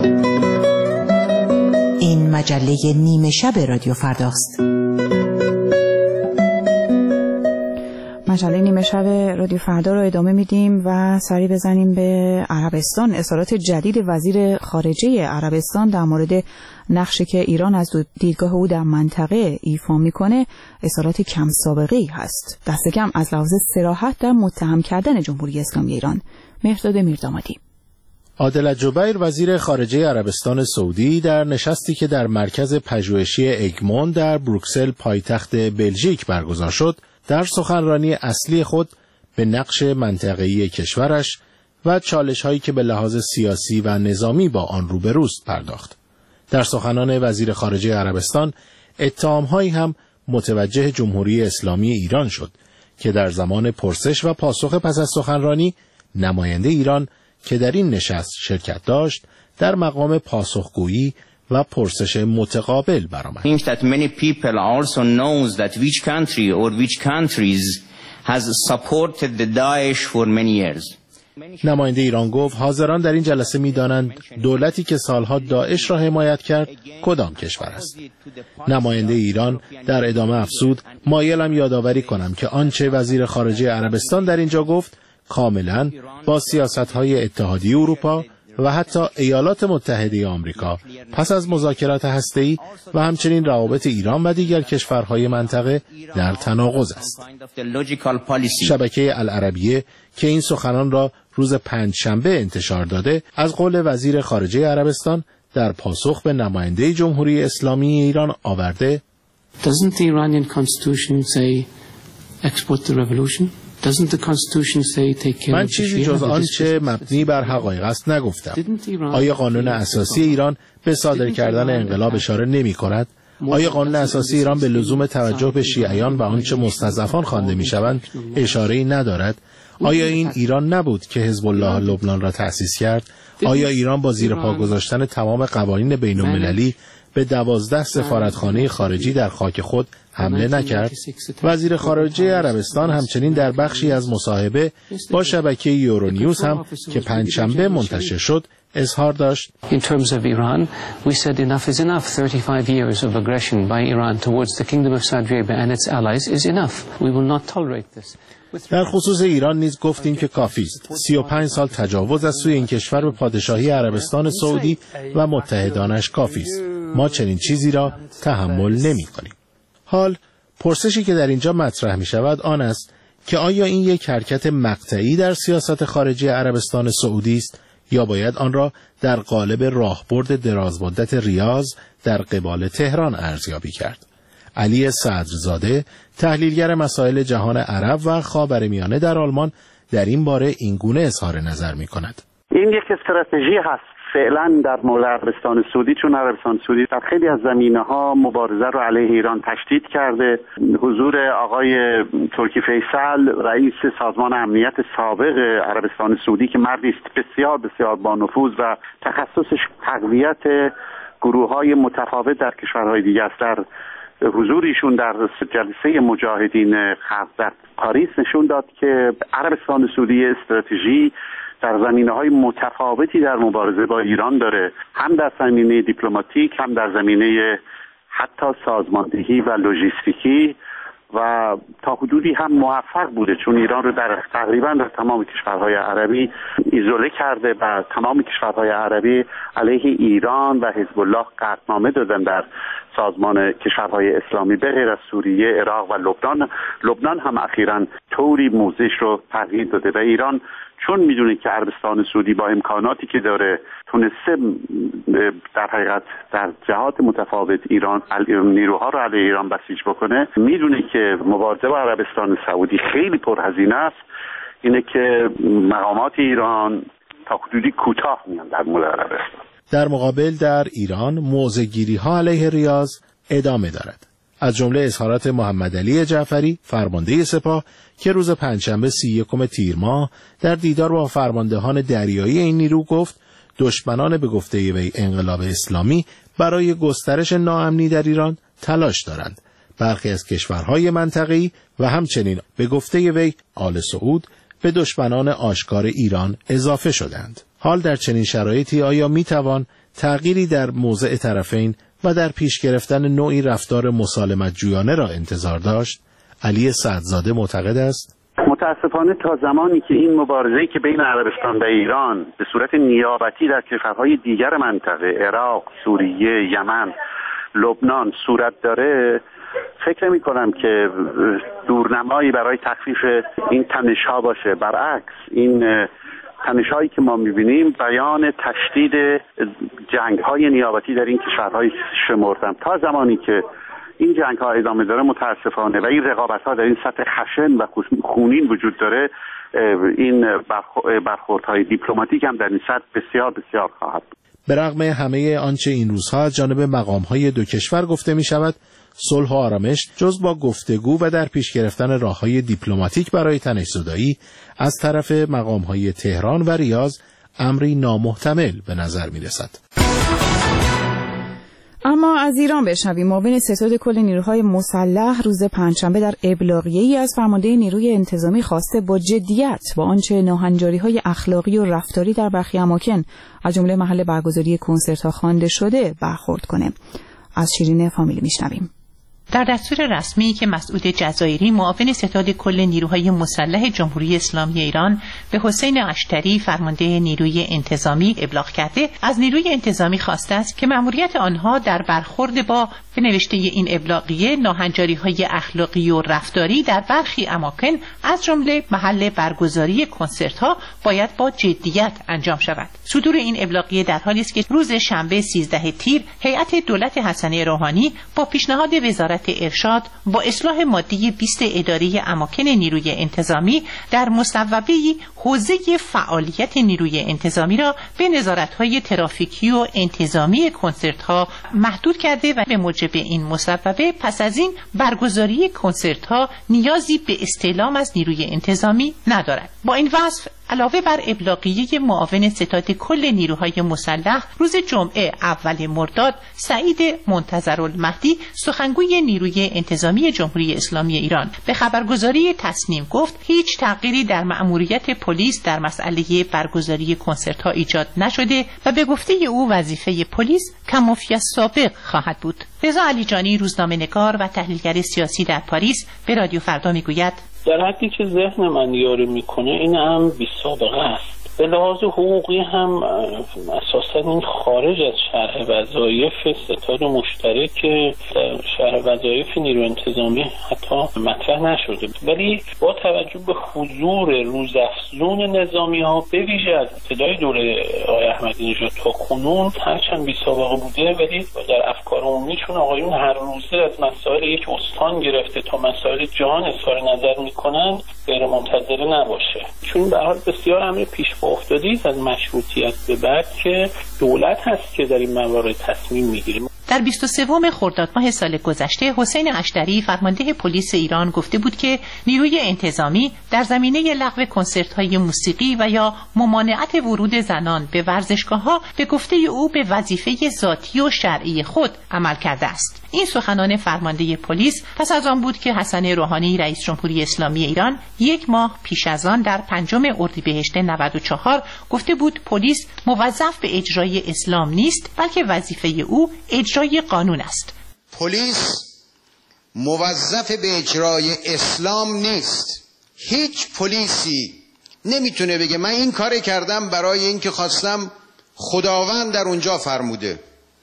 این مجله نیمه شب رادیو فرداست. مجله نیمه شب رادیو فردا رو ادامه میدیم و سری بزنیم به عربستان. اظهارات جدید وزیر خارجه عربستان در مورد نقشی که ایران از دیدگاه او در منطقه ایفا میکنه اظهارات کم سابقه ای هست، دست کم از لحاظ صراحت در متهم کردن جمهوری اسلامی ایران. مهرداد میردامادی. عادل الجبیر وزیر خارجه عربستان سعودی در نشستی که در مرکز پژوهشی اگمون در بروکسل پایتخت بلژیک برگزار شد، در سخنرانی اصلی خود به نقش منطقه‌ای کشورش و چالش‌هایی که به لحاظ سیاسی و نظامی با آن روبروست پرداخت. در سخنان وزیر خارجه عربستان اتهام‌هایی هم متوجه جمهوری اسلامی ایران شد که در زمان پرسش و پاسخ پس از سخنرانی نماینده ایران که در این نشست شرکت داشت در مقام پاسخگویی و پرسش متقابل برآمد. means that many people also knows that which country or which countries has supported the Daesh for many years. نماینده ایران گفت حاضران در این جلسه می‌دانند دولتی که سالها داعش را حمایت کرد کدام کشور است. نماینده ایران در ادامه افزود مایلم یادآوری کنم که آنچه وزیر خارجه عربستان در اینجا گفت کاملا با سیاست‌های اتحادیه اروپا و حتی ایالات متحده آمریکا پس از مذاکرات هسته‌ای و همچنین روابط ایران و دیگر کشورهای منطقه در تناقض است. شبکه العربیه که این سخنان را روز پنجشنبه انتشار داده از قول وزیر خارجه عربستان در پاسخ به نماینده جمهوری اسلامی ایران آورده Doesn't the Iranian constitution say export the revolution? من چیزی جز آنچه مبنی بر حقایق است نگفتم. آیا قانون اساسی ایران به صادر کردن انقلاب اشاره نمی کند؟ آیا قانون اساسی ایران به لزوم توجه به شیعیان و آنچه مستضعفان خوانده می شوند اشاره‌ای ندارد؟ آیا این ایران نبود که حزب الله لبنان را تأسیس کرد؟ آیا ایران با زیر پا گذاشتن تمام قوانین بین المللی به دوازده سفارتخانه خارجی در خاک خود حمله نکرد؟ وزیر خارجه عربستان همچنین در بخشی از مصاحبه با شبکه یورونیوز هم که پنجشنبه منتشر شد اظهار داشت In terms of Iran, we said enough is enough. thirty-five years of aggression by Iran towards the Kingdom of Saudi Arabia and its allies is enough. We will not tolerate this. در خصوص ایران نیز گفتیم که کافی است. سی و پنج سال تجاوز از سوی این کشور به پادشاهی عربستان سعودی و متحدانش کافی است. ما چنین چیزی را تحمل نمی‌کنیم. حال پرسشی که در اینجا مطرح می شود آن است که آیا این یک حرکت مقطعی در سیاست خارجی عربستان سعودی است یا باید آن را در قالب راهبرد درازمدت ریاض در قبال تهران ارزیابی کرد؟ علی صدرزاده تحلیلگر مسائل جهان عرب و خاورمیانه در آلمان در این باره این گونه اظهار نظر می کند. این یک استراتژی هست فعلا در مورد عربستان سعودی، چون عربستان سعودی در خیلی از زمینه‌ها مبارزه رو علیه ایران تشدید کرده. حضور آقای ترکی فیصل رئیس سازمان امنیت سابق عربستان سعودی که مردی است بسیار بسیار با نفوذ و تخصصش تقویت گروه‌های متفاوت در کشورهای دیگر است، در حضوریشون در جلسه مجاهدین خلق در پاریس نشون داد که عربستان سعودی استراتژی در زمینه‌های متفاوتی در مبارزه با ایران داره، هم در زمینه دیپلماتیک هم در زمینه حتی سازماندهی و لوجستیکی و تا حدودی هم موفق بوده، چون ایران رو در تقریبا در تمام کشورهای عربی ایزوله کرده و تمام کشورهای عربی علیه ایران و حزب الله قطعنامه دادن در سازمان کشورهای اسلامی به غیر از سوریه، عراق و لبنان. لبنان هم اخیراً طوری موضعش رو تغییر داده و ایران چون میدونه که عربستان سعودی با امکاناتی که داره تونسته در حقیقت در جهات متفاوت ایران نیروها رو علیه ایران بسیج بکنه، میدونه که مبارزه با عربستان سعودی خیلی پرهزینه است. اینه که مقامات ایران تا حدودی کوتاه میان در مورد عربستان. در مقابل در ایران موضع‌گیری ها علیه ریاض ادامه دارد. از جمله اظهارات محمد علی جعفری فرمانده سپاه که روز پنجشنبه سی و یکم تیر ماه در دیدار با فرماندهان دریایی این نیرو گفت دشمنان به گفته وی انقلاب اسلامی برای گسترش ناامنی در ایران تلاش دارند. برخی از کشورهای منطقه‌ای و همچنین به گفته وی آل سعود به دشمنان آشکار ایران اضافه شدند. حال در چنین شرایطی آیا میتوان تغییری در موضع طرفین و در پیش گرفتن نوعی رفتار مسالمت جویانه را انتظار داشت؟ علی صدرزاده معتقد است متاسفانه تا زمانی که این مبارزه‌ای که بین عربستان و ایران به صورت نیابتی در کشورهای دیگر منطقه عراق، سوریه، یمن، لبنان صورت داره، فکر نمی کنم که دورنمایی برای تخفیف این تنش‌ها باشه. برعکس این تنش‌هایی که ما می‌بینیم بیان تشدید جنگ‌های نیابتی در این کشورهای شمردن. تا زمانی که این جنگ‌ها ادامه داره متاسفانه و این رقابت‌ها در این سطح خشن و خونین وجود داره، این برخوردهای دیپلماتیک هم در این سطح بسیار بسیار خواهد بود. به رغم همه آنچه این روزها از جانب مقام‌های دو کشور گفته می‌شود، صلح و آرامش جز با گفتگو و در پیش گرفتن راه‌های دیپلماتیک برای تنش‌زدایی از طرف مقام‌های تهران و ریاض امری نامحتمل به نظر می‌رسد. اما از ایران بشنویم. معاون ستاد کل نیروهای مسلح روز پنجشنبه در ابلاغیه‌ای از فرمانده نیروی انتظامی خواسته با جدیت با آنچه ناهنجاری‌های اخلاقی و رفتاری در برخی اماکن از جمله محل برگزاری کنسرت‌ها خوانده شده برخورد کنه. از شیرین فامیلی میشنویم. در دستور رسمی که مسعود جزایری معاون ستاد کل نیروهای مسلح جمهوری اسلامی ایران به حسین اشتری فرمانده نیروی انتظامی ابلاغ کرده، از نیروی انتظامی خواسته است که مأموریت آنها در برخورد با به نوشته این ابلاغیه ناهنجاری‌های اخلاقی و رفتاری در برخی اماکن از جمله محل برگزاری کنسرت‌ها باید با جدیت انجام شود. صدور این ابلاغیه در حالی است که روز شنبه سیزده تیر هیئت دولت حسن روحانی با پیشنهاد وزارت ارشاد با اصلاح ماده بیست اداره اماکن نیروی انتظامی در مصوبه‌ای حوزه فعالیت نیروی انتظامی را به نظارت‌های ترافیکی و انتظامی کنسرت‌ها محدود کرده و به موجب این مصوبه پس از این برگزاری کنسرت‌ها نیازی به استعلام از نیروی انتظامی ندارد. با این وصف علاوه بر ابلاغیه معاون ستاد کل نیروهای مسلح روز جمعه اول مرداد، سعید منتظرالمهدی سخنگوی نیروی انتظامی جمهوری اسلامی ایران به خبرگزاری تصنیم گفت هیچ تغییری در مأموریت پلیس در مسئله برگزاری کنسرت‌ها ایجاد نشده و به گفته او وظیفه پلیس کمافی از سابق خواهد بود. رضا علیجانی روزنامه‌نگار و تحلیلگر سیاسی در پاریس به رادیو فردا میگوید در حدی که ذهن من یاری میکنه این هم بی سابقه است. به لحاظ حقوقی هم اساسا این خارج از شرح وظایف ستاد مشترک شرح وظایف نیروی انتظامی حتی مطرح نشده، ولی با توجه به حضور روزافزون نظامی ها به ویژه از ابتدای دوره آقای احمدی نژاد تا کنون هرچند بی سابقه بوده، ولی در افکار عمومیشون آقایون هر روزه از مسائل یک استان گرفته تا مسائل جهان اظهار نظر میکنن غیر منتظره نباشه، چون به حال بسیار امر پیش پا افتادی از مشروطیت به بعد که دولت هست که در این موارد تصمیم میگیره. در بیست و سوم خرداد ماه سال گذشته حسین اشتری فرمانده پلیس ایران گفته بود که نیروی انتظامی در زمینه لغو کنسرت‌های موسیقی و یا ممانعت ورود زنان به ورزشگاه‌ها به گفته او به وظیفه ذاتی و شرعی خود عمل کرده است. این سخنان فرمانده پلیس پس از آن بود که حسن روحانی رئیس جمهوری اسلامی ایران یک ماه پیش از آن در پنجم اردیبهشت نود و چهار گفته بود پلیس موظف به اجرای اسلام نیست بلکه وظیفه او اجرای قانون است. پلیس موظف به اجرای اسلام نیست. هیچ پلیسی نمیتونه بگه من این کار کردم برای اینکه خواستم خداوند در اونجا فرموده،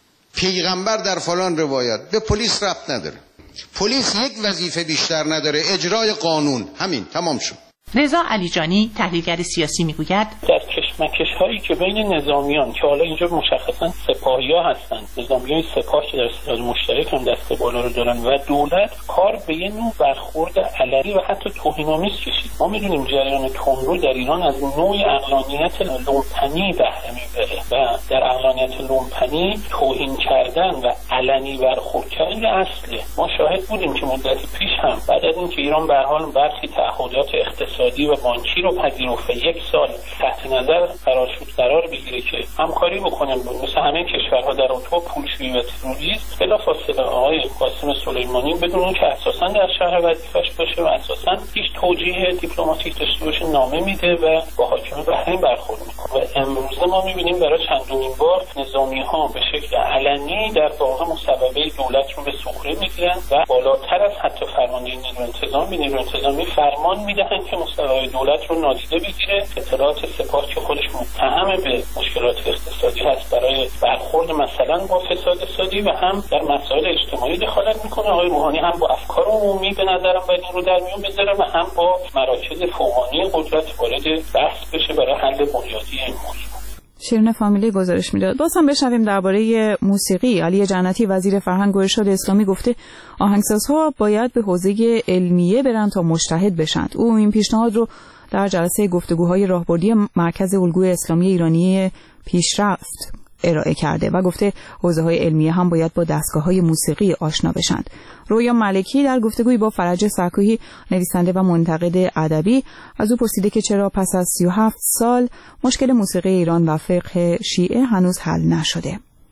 پیغمبر در فلان روایت. به پلیس ربط نداره. پلیس یک وظیفه بیشتر نداره، اجرای قانون. همین، تمام شد. رضا علیجانی تحلیلگر سیاسی میگوید در کشمکش هایی که بین نظامیان که حالا اینجا مشخصا سپاهیا هستند، نظامیان سپاه که در ستاد مشترک هم دست بالا رو دارن و دولت کار به یه نوع برخورد علنی و حتی توهین‌آمیز کشید. ما میدونیم جریان تندرو در ایران از نوع عقلانیت لومپنی بهره میبره و در عقلانیت لومپنی توهین کردن و علنی برخورد کردن اصله. ما شاهد بودیم که مدت پیش هم بعد از اینکه ایران به هر حال برخی تعهدات اقتصادی و بانکی رو پذیرفت یک سال تحت نظر قرار شد قرار بگیره که همکاری بکنن مثل همه کشورها در اتو پولشویی و تروریسم، بلافاصله آقای قاسم سلیمانی بدون که اساسا در شهر وظیفه‌اش باشه و اساسا هیچ توجیه دیپلماتیک داشته باشه نامه میده و با حاکم بحرین برخورد میکنه. و امروزه ما میبینیم برای چندمین بار نظامی ها به شکل علنی در واقع مصوبه دولت رو به سخره میگیرن و بالاتر از حتی فرمانده نیروی انتظامی نیروی انتظامی فرمان میدهن که مصوبه دولت رو نادیده بگیره. اطلاعات سپاه که خودش متهم به مشکلات اقتصادی هست برای برخورد مثلا با فساد اقتصادی و هم در مسائل اجتماعی دخالت میکنه. آقای روحانی هم با افکار عمومی به نظرم باید این رو در میون بذاره و هم با مراکز فوقانی قدرت وارد بحث بشه برای حل بنیادی این موضوع. شیرین فامیلی گزارش میداد. باز هم بشنویم درباره موسیقی. علی جنتی وزیر فرهنگ و ارشاد اسلامی گفته آهنگسازها باید به حوزه علمیه برن تا مجتهد بشن. او این پیشنهاد رو در جلسه گفتگوهای راهبردی مرکز الگوی اسلامی ایرانی پیشرفت ارائه کرده و گفته حوزه‌های علمیه هم باید با دستگاه‌های موسیقی آشنا بشند. رویا ملکی در گفتگویی با فرج سرکوهی نویسنده و منتقد ادبی از او پرسیده که چرا پس از سی و هفت سال مشکل موسیقی ایران و فقه شیعه هنوز حل نشده.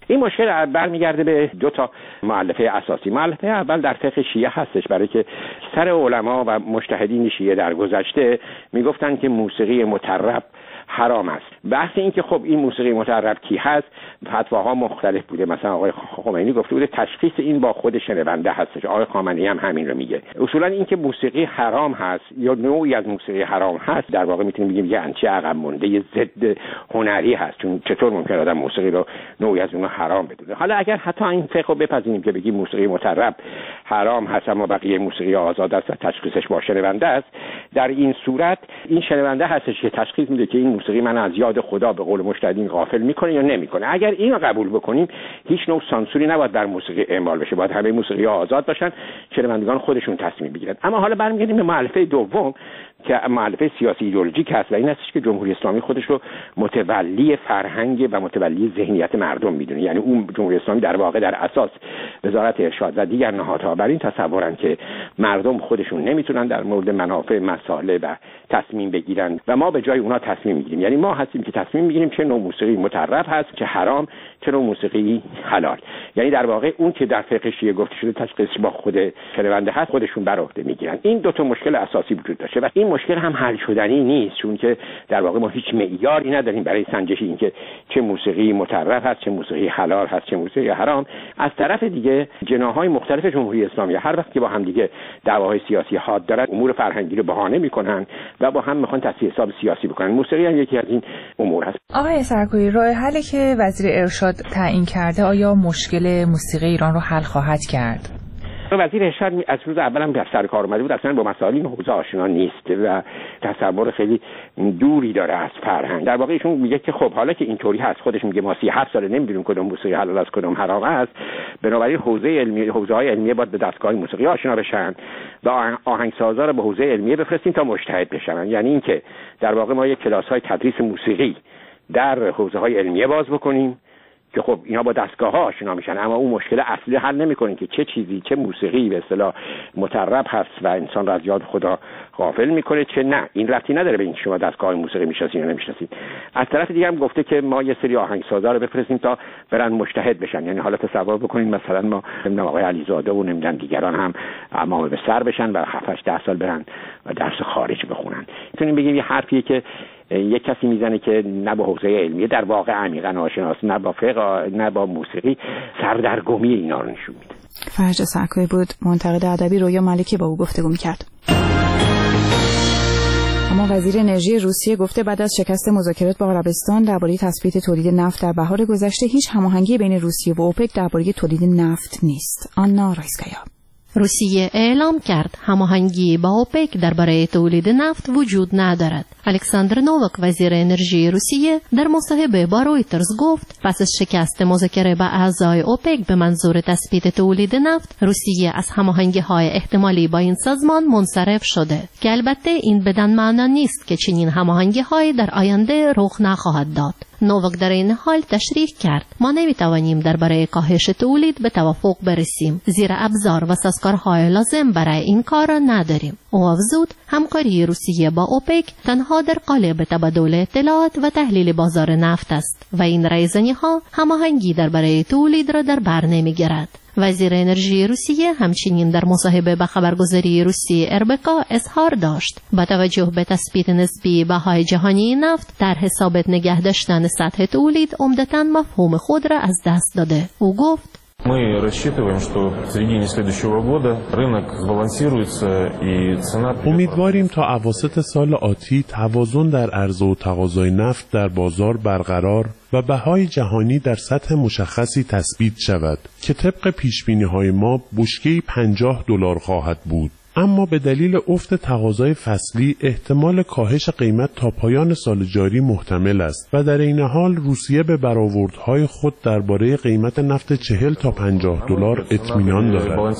این مشکل برمیگرده به دو تا مؤلفه اساسی. مؤلفه اول در فقه شیعه هستش، برای که سر علما و مجتهدین شیعه در گذشته میگفتن که موسیقی مطرب حرام است. بحث این که خب این موسیقی مطرب کی هست، فتواها مختلف بوده. مثلا آقای خمینی گفته بوده تشخیص این با خود شنونده هستش، آقای خامنه‌ای هم همین رو میگه. اصولا این که موسیقی حرام هست یا نوعی از موسیقی حرام هست، در واقع میتونیم بگیم یه انچه عقب مونده، یه ضد هنری هست. چون چطور ممکنه آدم موسیقی رو نوعی از اونها حرام بدونه؟ حالا اگر حتی این فقه رو بپذیریم که بگیم موسیقی مطرب حرام هست اما بقیه موسیقی آزاد است و تشخیصش با شنونده است، در این صورت این شنونده هستش که تشخیص میده که این موسیقی من از یاد خدا به قول مجتهدین غافل میکنه یا نمیکنه. اگر اینو قبول بکنیم هیچ نوع سانسوری نباید در موسیقی اعمال بشه، باید همه موسیقی آزاد باشن، شنوندگان خودشون تصمیم بگیرن. اما حالا برمیگردیم به مؤلفه دوم که مؤلفه سیاسی ایدئولوژیک هست و این هستش که جمهوری اسلامی خودش رو متولی فرهنگ و متولی ذهنیت مردم میدونه. یعنی اون جمهوری اسلامی در واقع در اساس وزارت ارشاد و دیگر نهادها بر این تصورن که مردم خودشون نمیتونن در مورد منافع مسائل و تصمیم بگیرن و ما به جای اونها تصمیم میگیریم. یعنی ما هستیم که تصمیم میگیریم چه نوع موسیقی مطرب هست، چه حرام، چه نوع موسیقی حلال. یعنی در واقع اون که در فقه شیعه گفته شده تشخیص با خود شنونده هست، خودشون بر عهده میگیرن. این دو تا مشکل اساسی وجود داشته و این مشکل هم حل شدنی نیست، چون که در واقع ما هیچ معیاری نداریم برای سنجش این که چه موسیقی مطرب هست، چه موسیقی حلال هست، چه موسیقی حرام. از طرف دیگه جناح‌های مختلف جمهوری اسلامی هر وقت که با هم دیگه دعواهای سیاسی حاد دارن، امور فرهنگی رو بهانه میکنن و با هم میخوان تصحیح حساب سیاسی بکنن. موسیقی هم یکی از این امور هست. آقای سرکویی، راه حلی که وزیر ارشاد تعیین کرده آیا مشکل موسیقی ایران رو حل خواهد کرد؟ وزیر ارشاد از روز اول هم در سر کار اومده بود، اصلا با مسائل این حوزه آشنا نیست و تصور خیلی دوری داره از فرهنگ. در واقع ایشون میگه که خب حالا که اینطوری هست، خودش میگه ما سی و هفت ساله نمیدونیم کدوم موسیقی حلال است کدوم حرام است، بنابراین حوزه علمی حوزه‌های علمیه باید به دستگاه موسیقی آشنا بشن و آهنگسازا رو به حوزه علمیه بفرستیم تا مجتهد بشن. یعنی اینکه در واقع ما یک کلاس‌های تدریس موسیقی در حوزه‌های علمیه باز بکنیم که خب اینا با دستگاه ها آشنا میشن، اما اون مشکل اصلی حل نمیکنین که چه چیزی، چه موسیقی به اصطلاح مطرب هست و انسان را از یاد خدا غافل میکنه، چه نه. این ربطی نداره به این شما دستگاه موسیقی میشناسین یا نمیشناسین. از طرف دیگه هم گفته که ما یه سری آهنگسازا رو بفرستیم تا برن مجتهد بشن. یعنی حالا تصور بکنین مثلا ما نمیدونم آقای علیزاده و نمیدونم دیگران هم امام به سر بشن و هفت ده سال برن و درس خارج بخونن. میتونیم بگیم یه حرفیه که یک کسی میزنه که نه با حوزه علمیه در واقع عمیقاً آشناست، نه با فقه، نه با موسیقی، سردرگمی اینا رو نشون میده. فرج سرکویی بود، منتقد ادبی رویا ملکی با او گفتگو میکرد. اما وزیر انرژی روسیه گفته بعد از شکست مذاکرات با عربستان درباره تثبیت تولید نفت در بهار گذشته هیچ هماهنگی بین روسیه و اوپک درباره تولید نفت نیست. آنا رایسکایا. روسیه اعلام کرد هماهنگی با اوپک درباره تولید نفت وجود ندارد. الکساندر نوواک وزیر انرژی روسیه در مصاحبه با رویترز گفت پس از شکست مذاکره با اعضای اوپک به منظور تثبیت تولید نفت، روسیه از هماهنگی‌های احتمالی با این سازمان منصرف شده که البته این بدان معنا نیست که چنین هماهنگی‌هایی در آینده رخ نخواهد داد. نوواک در این حال تشریح کرد ما نمیتوانیم درباره کاهش تولید به توافق برسیم زیرا ابزار و سازوکارهای لازم برای این کار را نداریم. او افزود همکاری روسیه با اوپک تنها در قالب تبادل اطلاعات و تحلیل بازار نفت است و این رایزنی‌ها هماهنگی درباره تولید را در بر نمیگیرد. وزیر انرژی روسیه همچنین در مصاحبه با خبرگزاری روسی اربکا اظهار داشت با توجه به تثبیت نسبی بهای جهانی نفت در حسابت نگه داشتن سطح تولید عمدتاً مفهوم خود را از دست داده. او گفت Мы рассчитываем, что в середине следующего года рынок сбалансируется и цена. امیدواریم تا اواسط سال آتی توازن در عرضه و تقاضای نفت در بازار برقرار و بهای جهانی در سطح مشخصی تثبیت شود که طبق پیشبینی‌های ما بشکه‌ای پنجاه دلار خواهد بود. اما به دلیل افت تقاضای فصلی احتمال کاهش قیمت تا پایان سال جاری محتمل است و در این حال روسیه به برآوردهای خود درباره قیمت نفت چهل تا پنجاه دلار اطمینان دارد.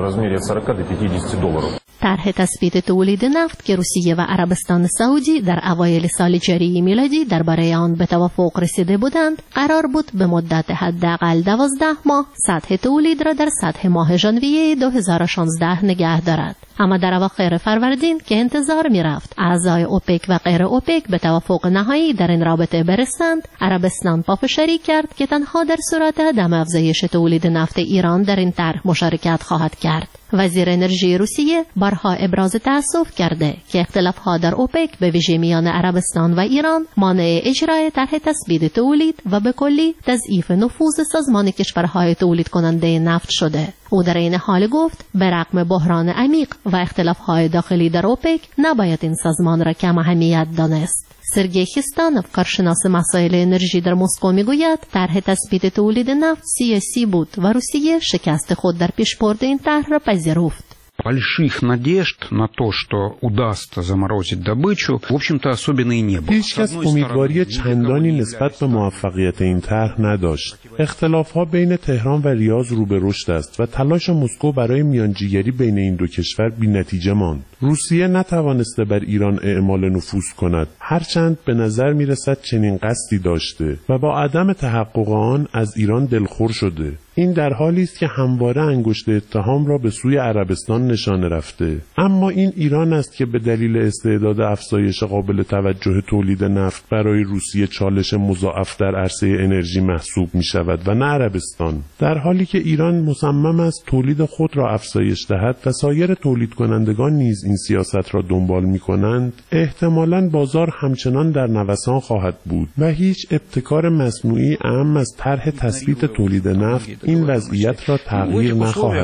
طرح تثبیت تولید نفت که روسیه و عربستان سعودی در اوایل سال جاری میلادی درباره آن به توافق رسیده بودند، قرار بود به مدت حداقل دوازده ماه سطح تولید را در سطح ماه ژانویه دو هزار و شانزده نگه دارد. اما در اواخر فروردین که انتظار می‌رفت اعضای اوپک و غیر اوپک به توافق نهایی در این رابطه برسند، عربستان پافشاری کرد که تنها در صورت عدم افزایش تولید نفت ایران در این طرح مشارکت خواهد کرد. وزیر انرژی روسیه بارها ابراز تأسف کرده که اختلاف‌ها در اوپک به ویژه میان عربستان و ایران مانع اجرای طرح تثبیت تولید و به کلی تضعیف نفوذ سازمان کشورهای تولید کننده نفت شده. او در این حال گفت به رغم بحران عمیق و اختلاف‌های داخلی در اوپک نباید این سازمان را کم اهمیت دانست. سرگئی خیستانوف کارشناس مسائل انرژی در مسکو میگوید طرح تثبیت تولید نفت سیاسی بود و روسیه شکست خود در پیشبرد این طرح را پذیرفت. Больших надежд на то, что удастся заморозить добычу, в общем-то, особенно и не было. هیچکس امیدواری چندانی نسبت به موفقیت این طرح نداشت. اختلاف‌ها بین تهران و ریاض رو به رشد است و تلاش مسکو برای میانجیگری بین این دو کشور بی‌نتیجه ماند. روسیه نتوانسته بر ایران اعمال نفوذ کند، هرچند به نظر می‌رسد چنین قصدی داشته و با عدم تحقق آن از ایران دلخور شده. این در حالی است که همواره انگشت اتهام را به سوی عربستان نشانه رفته، اما این ایران است که به دلیل استعداد افزایش قابل توجه تولید نفت برای روسیه چالش مضاعف در عرصه انرژی محسوب می شود و نه عربستان، در حالی که ایران مصمم است تولید خود را افزایش دهد و سایر تولید کنندگان نیز این سیاست را دنبال می کنند. احتمالاً بازار همچنان در نوسان خواهد بود و هیچ ابتکار مصنوعی اعم از طرح تثبیت تولید نفت این وضعیت را تغییر نخواهد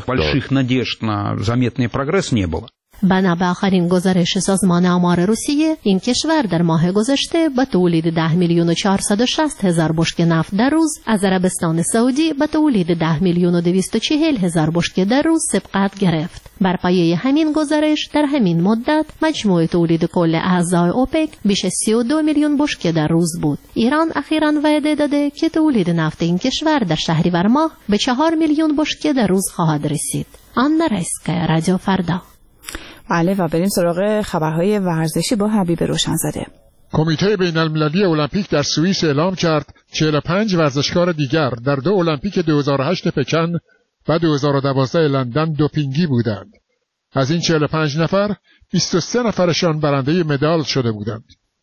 داد. بنا به آخرین گزارش سازمان آمار روسیه، این کشور در ماه گذشته با تولید ده میلیون و چهارصد و شصت هزار بشکه نفت در روز از عربستان سعودی با تولید ده میلیون و دویست و چهل هزار بشکه در روز سبقت گرفت. بر پایه همین گزارش در همین مدت مجموع تولید کل اعضای اوپک بیش از سی و دو میلیون بشکه در روز بود. ایران اخیراً وعده داده که تولید نفت این کشور در شهریور ماه به چهار میلیون بشکه در روز خواهد رسید. آنا رایسکایا، رادیو فردا. بله و بریم سراغ خبرهای ورزشی با حبیب روشنزاده. کمیته بین المللی المپیک در سوئیس اعلام کرد چهل و پنج ورزشکار دیگر در دو المپیک دو هزار و هشت پکن و دو هزار و دوازده لندن دوپینگی بودند. از این چهل و پنج نفر بیست و سه نفرشان برنده مدال شده بودند.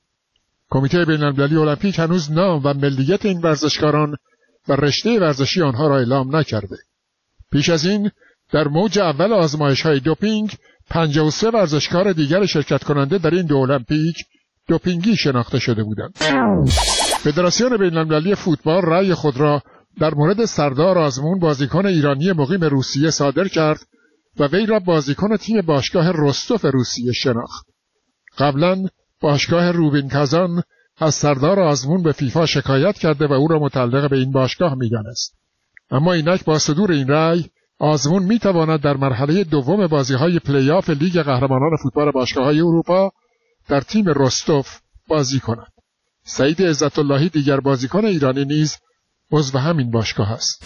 کمیته بین المللی المپیک هنوز نام و ملیت این ورزشکاران و رشته ورزشی آنها را اعلام نکرده. پیش از این در موج اول آزمایش‌های دوپینگ پنجاه و سه ورزشکار دیگر شرکت کننده در این دو المپیک دوپینگی شناخته شده بودند. فدراسیون بین‌المللی فوتبال رأی خود را در مورد سردار آزمون بازیکن ایرانی مقیم روسیه صادر کرد و وی را بازیکن تیم باشگاه رستوف روسیه شناخت. قبلا باشگاه روبین کازان از سردار آزمون به فیفا شکایت کرده و او را متعلق به این باشگاه می‌دانست. اما اینک با صدور این رأی آزمون می‌تواند در مرحله دوم بازی‌های پلی‌آف لیگ قهرمانان فوتبال باشگاه‌های اروپا در تیم رستوف بازی کند. سعید عزت‌اللهی دیگر بازیکن ایرانی نیز عضو همین باشگاه است.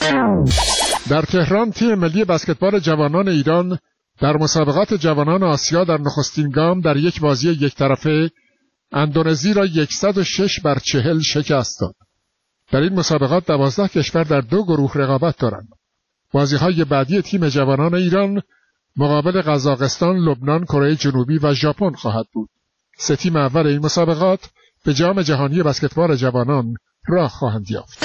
در تهران تیم ملی بسکتبال جوانان ایران در مسابقات جوانان آسیا در نخستین گام در یک بازی یک طرفه اندونزی را صد و شش بر چهل شکست داد. در این مسابقات دوازده کشور در دو گروه رقابت دارند. بازی‌های بعدی تیم جوانان ایران مقابل قزاقستان، لبنان، کره جنوبی و ژاپن خواهد بود. سه تیم اول این مسابقات به جام جهانی بسکتبال جوانان راه خواهند یافت.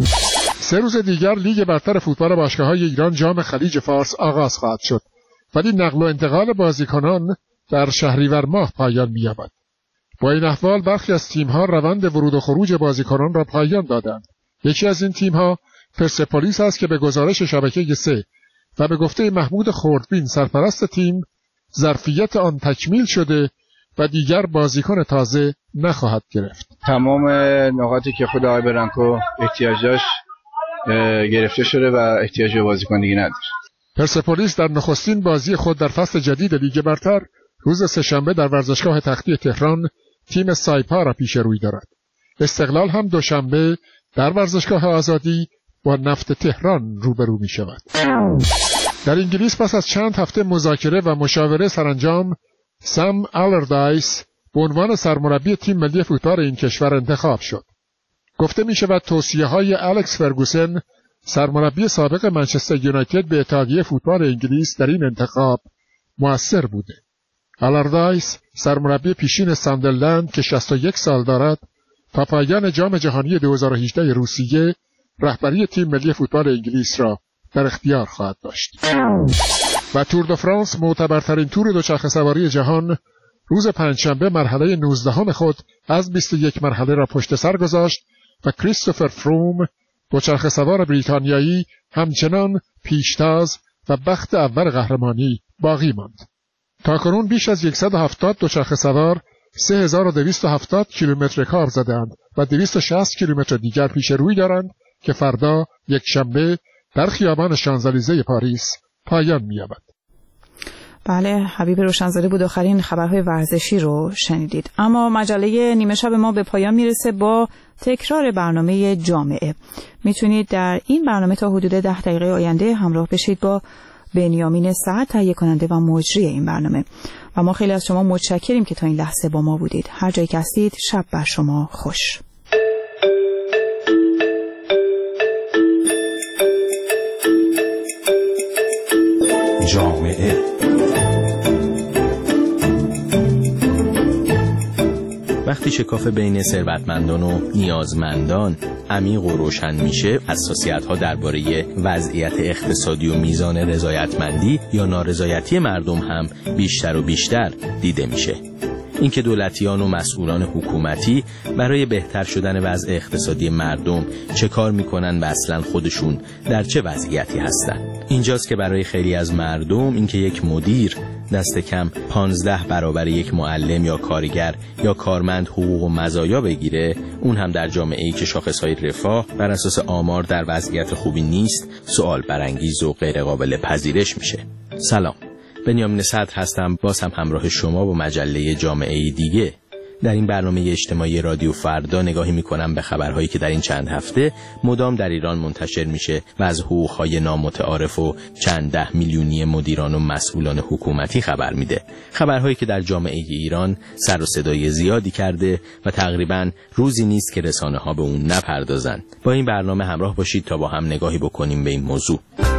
سه روز دیگر لیگ برتر فوتبال باشگاه‌های ایران جام خلیج فارس آغاز خواهد شد، ولی نقل و انتقال بازیکنان در شهریور ماه پایان می‌یابد. با این احوال برخی از تیم‌ها روند ورود و خروج بازیکنان را پایان دادند. یکی از این تیم‌ها پرسپولیس است که به گزارش شبکه سه و به گفته محمود خردبین سرپرست تیم ظرفیت آن تکمیل شده و دیگر بازیکن تازه نخواهد گرفت. تمام نقاطی که خود آقای برانکو احتیاج داشت گرفته شده و احتیاج به بازیکن دیگه نداره. پرسپولیس در نخستین بازی خود در فصل جدید لیگ برتر روز سه‌شنبه در ورزشگاه تختی تهران تیم سایپا را پیش روی دارد. استقلال هم دوشنبه در ورزشگاه آزادی با نفت تهران روبرو می شود. در انگلیس پس از چند هفته مذاکره و مشاوره سرانجام سام آلردایس به عنوان سرمربی تیم ملی فوتبال این کشور انتخاب شد. گفته می شود توصیه های الکس فرگوسن سرمربی سابق منچستر یونایتد به اتحادیه فوتبال انگلیس در این انتخاب موثر بوده. آلاردایس سرمربی پیشین ساندرلند که شصت و یک سال دارد تا پایان جام جهانی دو هزار و هجده روسیه رهبری تیم ملی فوتبال انگلیس را در اختیار خواهد داشت. و تور دو فرانس معتبرترین تور دوچرخه سواری جهان روز پنجشنبه مرحله نوزدهم خود از بیست و یک مرحله را پشت سر گذاشت و کریستوفر فروم دوچرخه سوار بریتانیایی همچنان پیشتاز و بخت اول قهرمانی باقی ماند. تاکنون بیش از صد و هفتاد دوچرخه سوار سه هزار و دویست و هفتاد کیلومتر کار زدند و دویست و شصت کیلومتر دیگر پیش روی دارند که فردا یک شنبه در خیابان شانزلیزه پاریس پایان می‌یابد. بله، حبیب روشنزاده بود. آخرین خبرهای ورزشی رو شنیدید. اما مجله نیمه شب ما به پایان میرسه با تکرار برنامه جامعه. میتونید در این برنامه تا حدود ده دقیقه آینده همراه بشید با بنیامین سعد، تهیه کننده و مجری این برنامه. و ما خیلی از شما متشکریم که تا این لحظه با ما بودید. هر جایی که هستید شب بر شما خوش. جامعه وقتی شکاف بین ثروتمندان و نیازمندان عمیق و روشن میشه، حساسیت‌ها درباره وضعیت اقتصادی و میزان رضایتمندی یا نارضایتی مردم هم بیشتر و بیشتر دیده میشه. اینکه دولتیان و مسئولان حکومتی برای بهتر شدن وضع اقتصادی مردم چه کار میکنن و اصلا خودشون در چه وضعیتی هستن. اینجاست که برای خیلی از مردم اینکه یک مدیر دست کم پانزده برابر یک معلم یا کارگر یا کارمند حقوق و مزایا بگیره، اون هم در جامعه‌ای که شاخصهای رفاه بر اساس آمار در وضعیت خوبی نیست، سوال برانگیز و غیر قابل پذیرش میشه. سلام، بنیامین سعد هستم، باز هم همراه شما با مجله جامعه دیگه. در این برنامه اجتماعی رادیو فردا نگاهی میکنم به خبرهایی که در این چند هفته مدام در ایران منتشر میشه و از حقوقهای نامتعارف و چند ده میلیونی مدیران و مسئولان حکومتی خبر میده. خبرهایی که در جامعه ایران سر و صدای زیادی کرده و تقریبا روزی نیست که رسانه ها به اون نپردازن. با این برنامه همراه باشید تا با هم نگاهی بکنیم به این موضوع.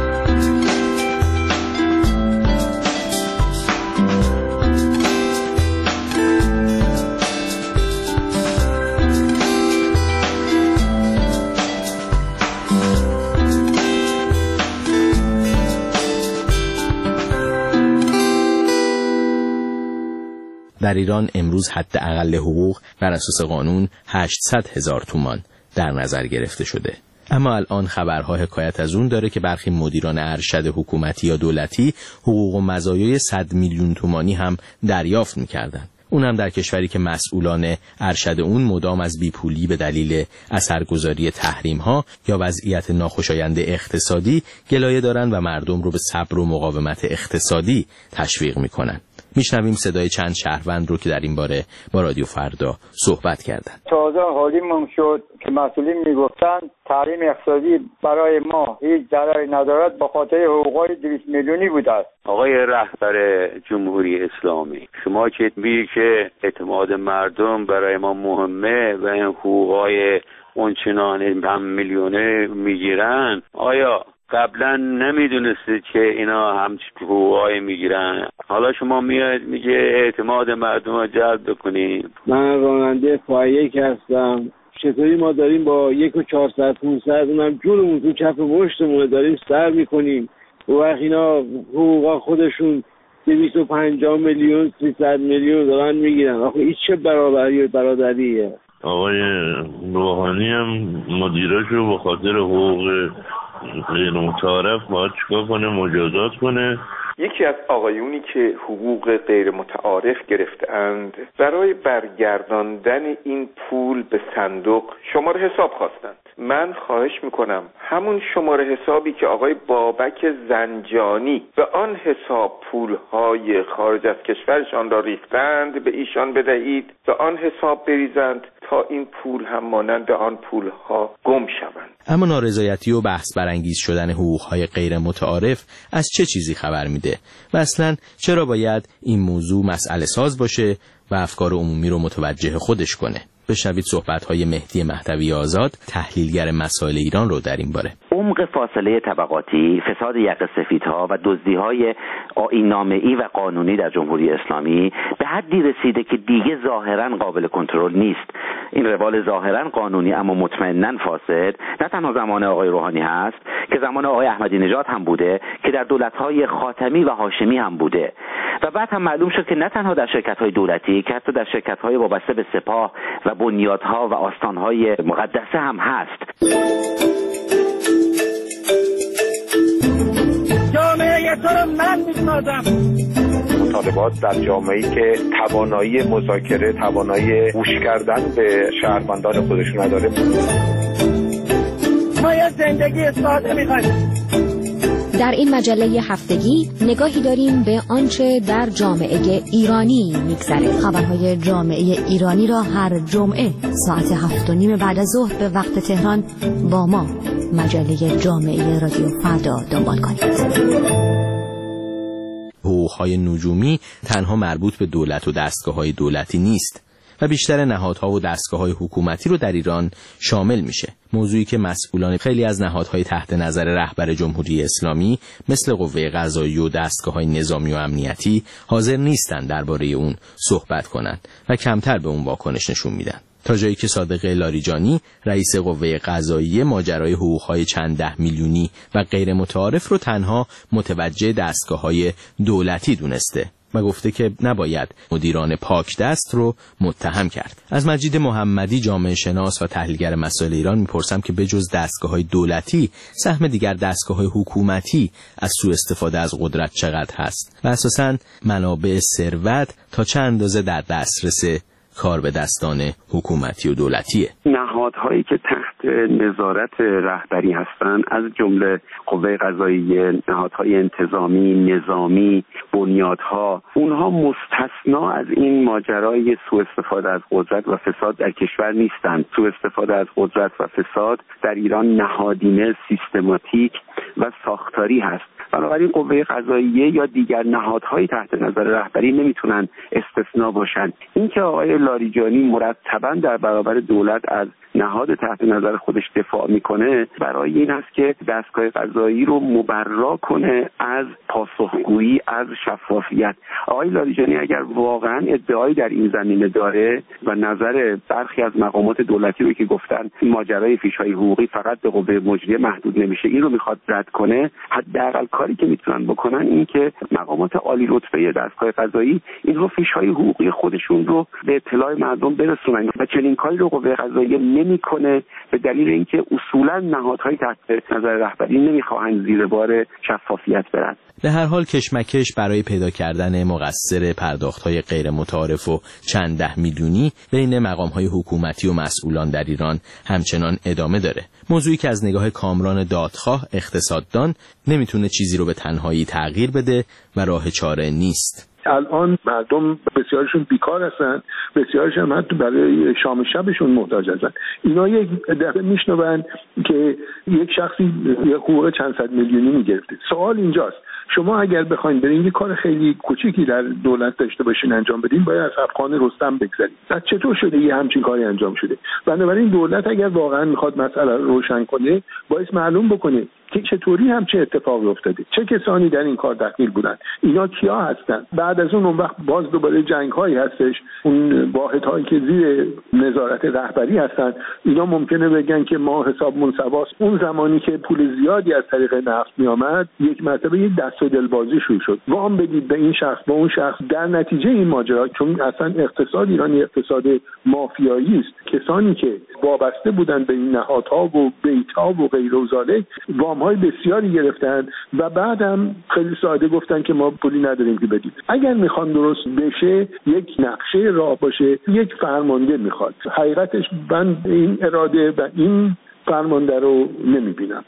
در ایران امروز حد اقل حقوق بر اساس قانون هشتصد هزار تومان در نظر گرفته شده. اما الان خبرها حکایت از اون داره که برخی مدیران ارشد حکومتی یا دولتی حقوق و مزایای صد میلیون تومانی هم دریافت می‌کردند. اون هم در کشوری که مسئولان ارشد اون مدام از بیپولی به دلیل اثرگذاری تحریم‌ها یا وضعیت ناخوشایند اقتصادی گلایه دارن و مردم رو به صبر و مقاومت اقتصادی تشویق می‌کنن. میشنویم صدای چند شهروند رو که در این باره با رادیو فردا صحبت کردن. تازه حالیمون شد که مسئولین میگفتن تحریم اقتصادی برای ما هیچ ضرری ندارد، به خاطر حقوقای دویست میلیونی بوده است. آقای رهبر جمهوری اسلامی، شما که میگی که اعتماد مردم برای ما مهمه و این حقوقای اونچنان هم میلیونه میگیرن، آیا قبلا نمیدونستید که اینا هم حقوقای میگیرن؟ حالا شما میاد میگه اعتماد مردم رو جلب بکنیم. من راننده فایک هستم. چطوری ما داریم با یک و چهارصد پونصد اونم جونمون تو کف مشتمون داریم سر میکنیم، و وقت اینا حقوقا خودشون دویست و پنجاه میلیون سیصد میلیون دارن میگیرن. آخه این چه برابری برادریه؟ آقای روحانی هم مدیراشو به خاطر حقوق غیر متعارف باید چیکار کنه؟ مجازات کنه. یکی از آقایونی که حقوق غیر متعارف گرفتند برای برگرداندن این پول به صندوق شماره حساب خواستند. من خواهش میکنم همون شماره حسابی که آقای بابک زنجانی به آن حساب پولهای خارج از کشورشان را ریختند به ایشان بدهید، به آن حساب بریزند تا این پول هم مانند آن پولها گم شوند. اما نارضایتی و بحث برانگیز شدن حقوقهای غیر متعارف از چه چیزی خبر میده و اصلا چرا باید این موضوع مسئله ساز باشه و افکار عمومی رو متوجه خودش کنه؟ بشنوید صحبت‌های مهدی مهدوی آزاد، تحلیلگر مسائل ایران رو در این باره. اون عمق فاصله طبقاتی، فساد یقه سفیدها و دزدی‌های آیین‌نامه‌ای و قانونی در جمهوری اسلامی به حدی رسیده که دیگه ظاهراً قابل کنترل نیست. این روال ظاهراً قانونی اما مطمئناً فاسد نه تنها زمان آقای روحانی هست که زمان آقای احمدی نژاد هم بوده، که در دولت‌های خاتمی و هاشمی هم بوده و بعد هم معلوم شد که نه تنها در شرکت‌های دولتی که حتی در شرکت‌های وابسته به سپاه و بنیادها و آستان‌های مقدسه هم هست. جامعه تو رو من می‌سازم. مطالبات در جامعه‌ای که توانایی مذاکره، توانایی گوش کردن به شهروندان خودشون نداره. ما یه زندگی ساده می‌خوایم. در این مجله هفتگی نگاهی داریم به آنچه در جامعه ایرانی می‌گذره. خبرهای جامعه ایرانی را هر جمعه ساعت هفت و نیم بعد از ظهر به وقت تهران با ما مجله جامعه رادیو فردا دنبال کنید. حقوق‌های نجومی تنها مربوط به دولت و دستگاه‌های دولتی نیست و بیشتر نهادها و دستگاه‌های حکومتی رو در ایران شامل میشه. موضوعی که مسئولان خیلی از نهادهای تحت نظر رهبر جمهوری اسلامی مثل قوه قضاییه و دستگاه‌های نظامی و امنیتی حاضر نیستن درباره اون صحبت کنند و کمتر به اون واکنش نشون میدن. تا جایی که صادق لاریجانی رئیس قوه قضاییه ماجرای حقوق‌های چند ده میلیونی و غیر متعارف رو تنها متوجه دستگاه‌های دولتی دونسته و گفته که نباید مدیران پاک دست رو متهم کرد. از مجید محمدی جامعه شناس و تحلیلگر مسائل ایران میپرسم که بجز دستگاه‌های دولتی سهم دیگر دستگاه‌های حکومتی از سوء استفاده از قدرت چقدر هست و اساساً منابع ثروت تا چه اندازه در دسترس کار به دستان حکومتی و دولتیه. نهادهایی که تحت نظارت رهبری هستند از جمله قوه قضاییه، نهادهای انتظامی، نظامی، بنیادها، اونها مستثنا از این ماجرای سوء استفاده از قدرت و فساد در کشور نیستند. سوء استفاده از قدرت و فساد در ایران نهادینه، سیستماتیک و ساختاری هست. بنابراین قوه قضاییه یا دیگر نهادهای تحت نظر رهبری نمیتونن استثنا باشن. اینکه آقای لاریجانی مرتباً در برابر دولت از نهاد تحت نظر خودش دفاع میکنه برای این است که دستگاه قضایی رو مبرا کنه از پاسخگویی، از شفافیت. آقای لاریجانی اگر واقعا ادعایی در این زمینه داره و نظر برخی از مقامات دولتی رو که گفتن ماجرای فیش‌های حقوقی فقط به قوه مجریه محدود نمیشه، این رو میخواد رد کنه، حداقل کاری که میتونن بکنن این که مقامات عالی رتبه دستگاه قضایی اینها فیش‌های حقوقی خودشون رو به اطلاع مردم برسونن و چنین کاری رو قوه قضاییه نمیکنه به دلیل اینکه اصولا نهادهای تحت نظر رهبری نمیخواهند زیر بار شفافیت برن. به هر حال کشمکش برای پیدا کردن مقصر پرداخت‌های غیر متعارف و چند ده میلیونی بین مقام‌های حکومتی و مسئولان در ایران همچنان ادامه داره. موضوعی که از نگاه کامران دادخواه اقتصاددان نمیتونه چیزی رو به تنهایی تغییر بده و راه چاره نیست. الان مردم بسیارشون بیکار هستن، بسیارشون هم حتی برای شام شبشون محتاج هستن. اینا یک دفعه میشنون که یک شخصی یک حقوق چند صد میلیونی میگرفته. سوال اینجاست شما اگر بخواید برین یه کار خیلی کوچیکی در دولت داشته باشین انجام بدین باید از افغان رستم بگذرید. از چطور شده یه همچین کاری انجام شده؟ بنابراین دولت اگر واقعا میخواد مسئله رو روشن کنه باید معلوم بکنه که چطوری همچه اتفاقی افتاده، چه کسانی در این کار دخیل بودن، اینا کیا هستن. بعد از اون اون وقت باز دوباره جنگ هایی هستش، اون واحد هایی که زیر نظارت رهبری هستن اینا ممکنه بگن که ما حسابمون سواست. اون زمانی که پول زیادی از طریق نفت می آمد یک مرتبه یک دست و دلبازی شروع شد، وام بدید به این شخص با اون شخص. در نتیجه این ماجرا چون اصلا اقتصاد ایرانی اقتصاد مافیایی است، کسانی که وابسته بودن به این نهادها و بیت‌ها و غیر و ذالک وام‌های بسیاری گرفتن و بعدم خیلی ساده گفتن که ما پولی نداریم که بدیم. اگر میخوان درست بشه یک نقشه راه باشه، یک فرمانده میخواد. حقیقتش من این اراده و این فرمانده رو نمیبینم.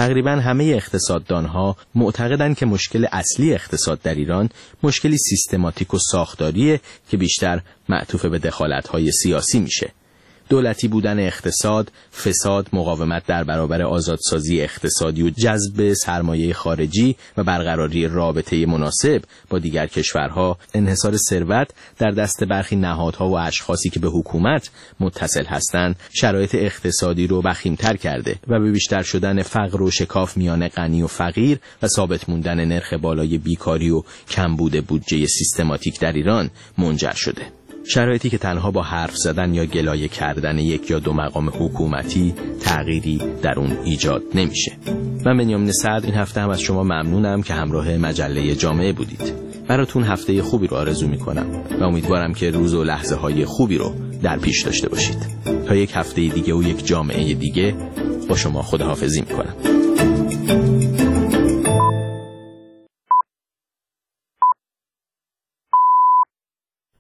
تقریبا همه اقتصاددانها معتقدند که مشکل اصلی اقتصاد در ایران مشکلی سیستماتیک و ساختاریه که بیشتر معطوف به دخالت‌های سیاسی میشه. دولتی بودن اقتصاد، فساد، مقاومت در برابر آزادسازی اقتصادی و جذب سرمایه خارجی و برقراری رابطه مناسب با دیگر کشورها، انحصار ثروت در دست برخی نهادها و اشخاصی که به حکومت متصل هستند، شرایط اقتصادی رو وخیم‌تر کرده و به بیشتر شدن فقر و شکاف میان غنی و فقیر و ثابت موندن نرخ بالای بیکاری و کمبود بودجه سیستماتیک در ایران منجر شده. شرایطی که تنها با حرف زدن یا گلایه کردن یک یا دو مقام حکومتی تغییری در اون ایجاد نمیشه. من بنیامین سعد این هفته هم از شما ممنونم که همراه مجله جامعه بودید. براتون هفته خوبی رو آرزو میکنم و امیدوارم که روز و لحظه های خوبی رو در پیش داشته باشید. تا یک هفته دیگه و یک جامعه دیگه با شما خداحافظی میکنم.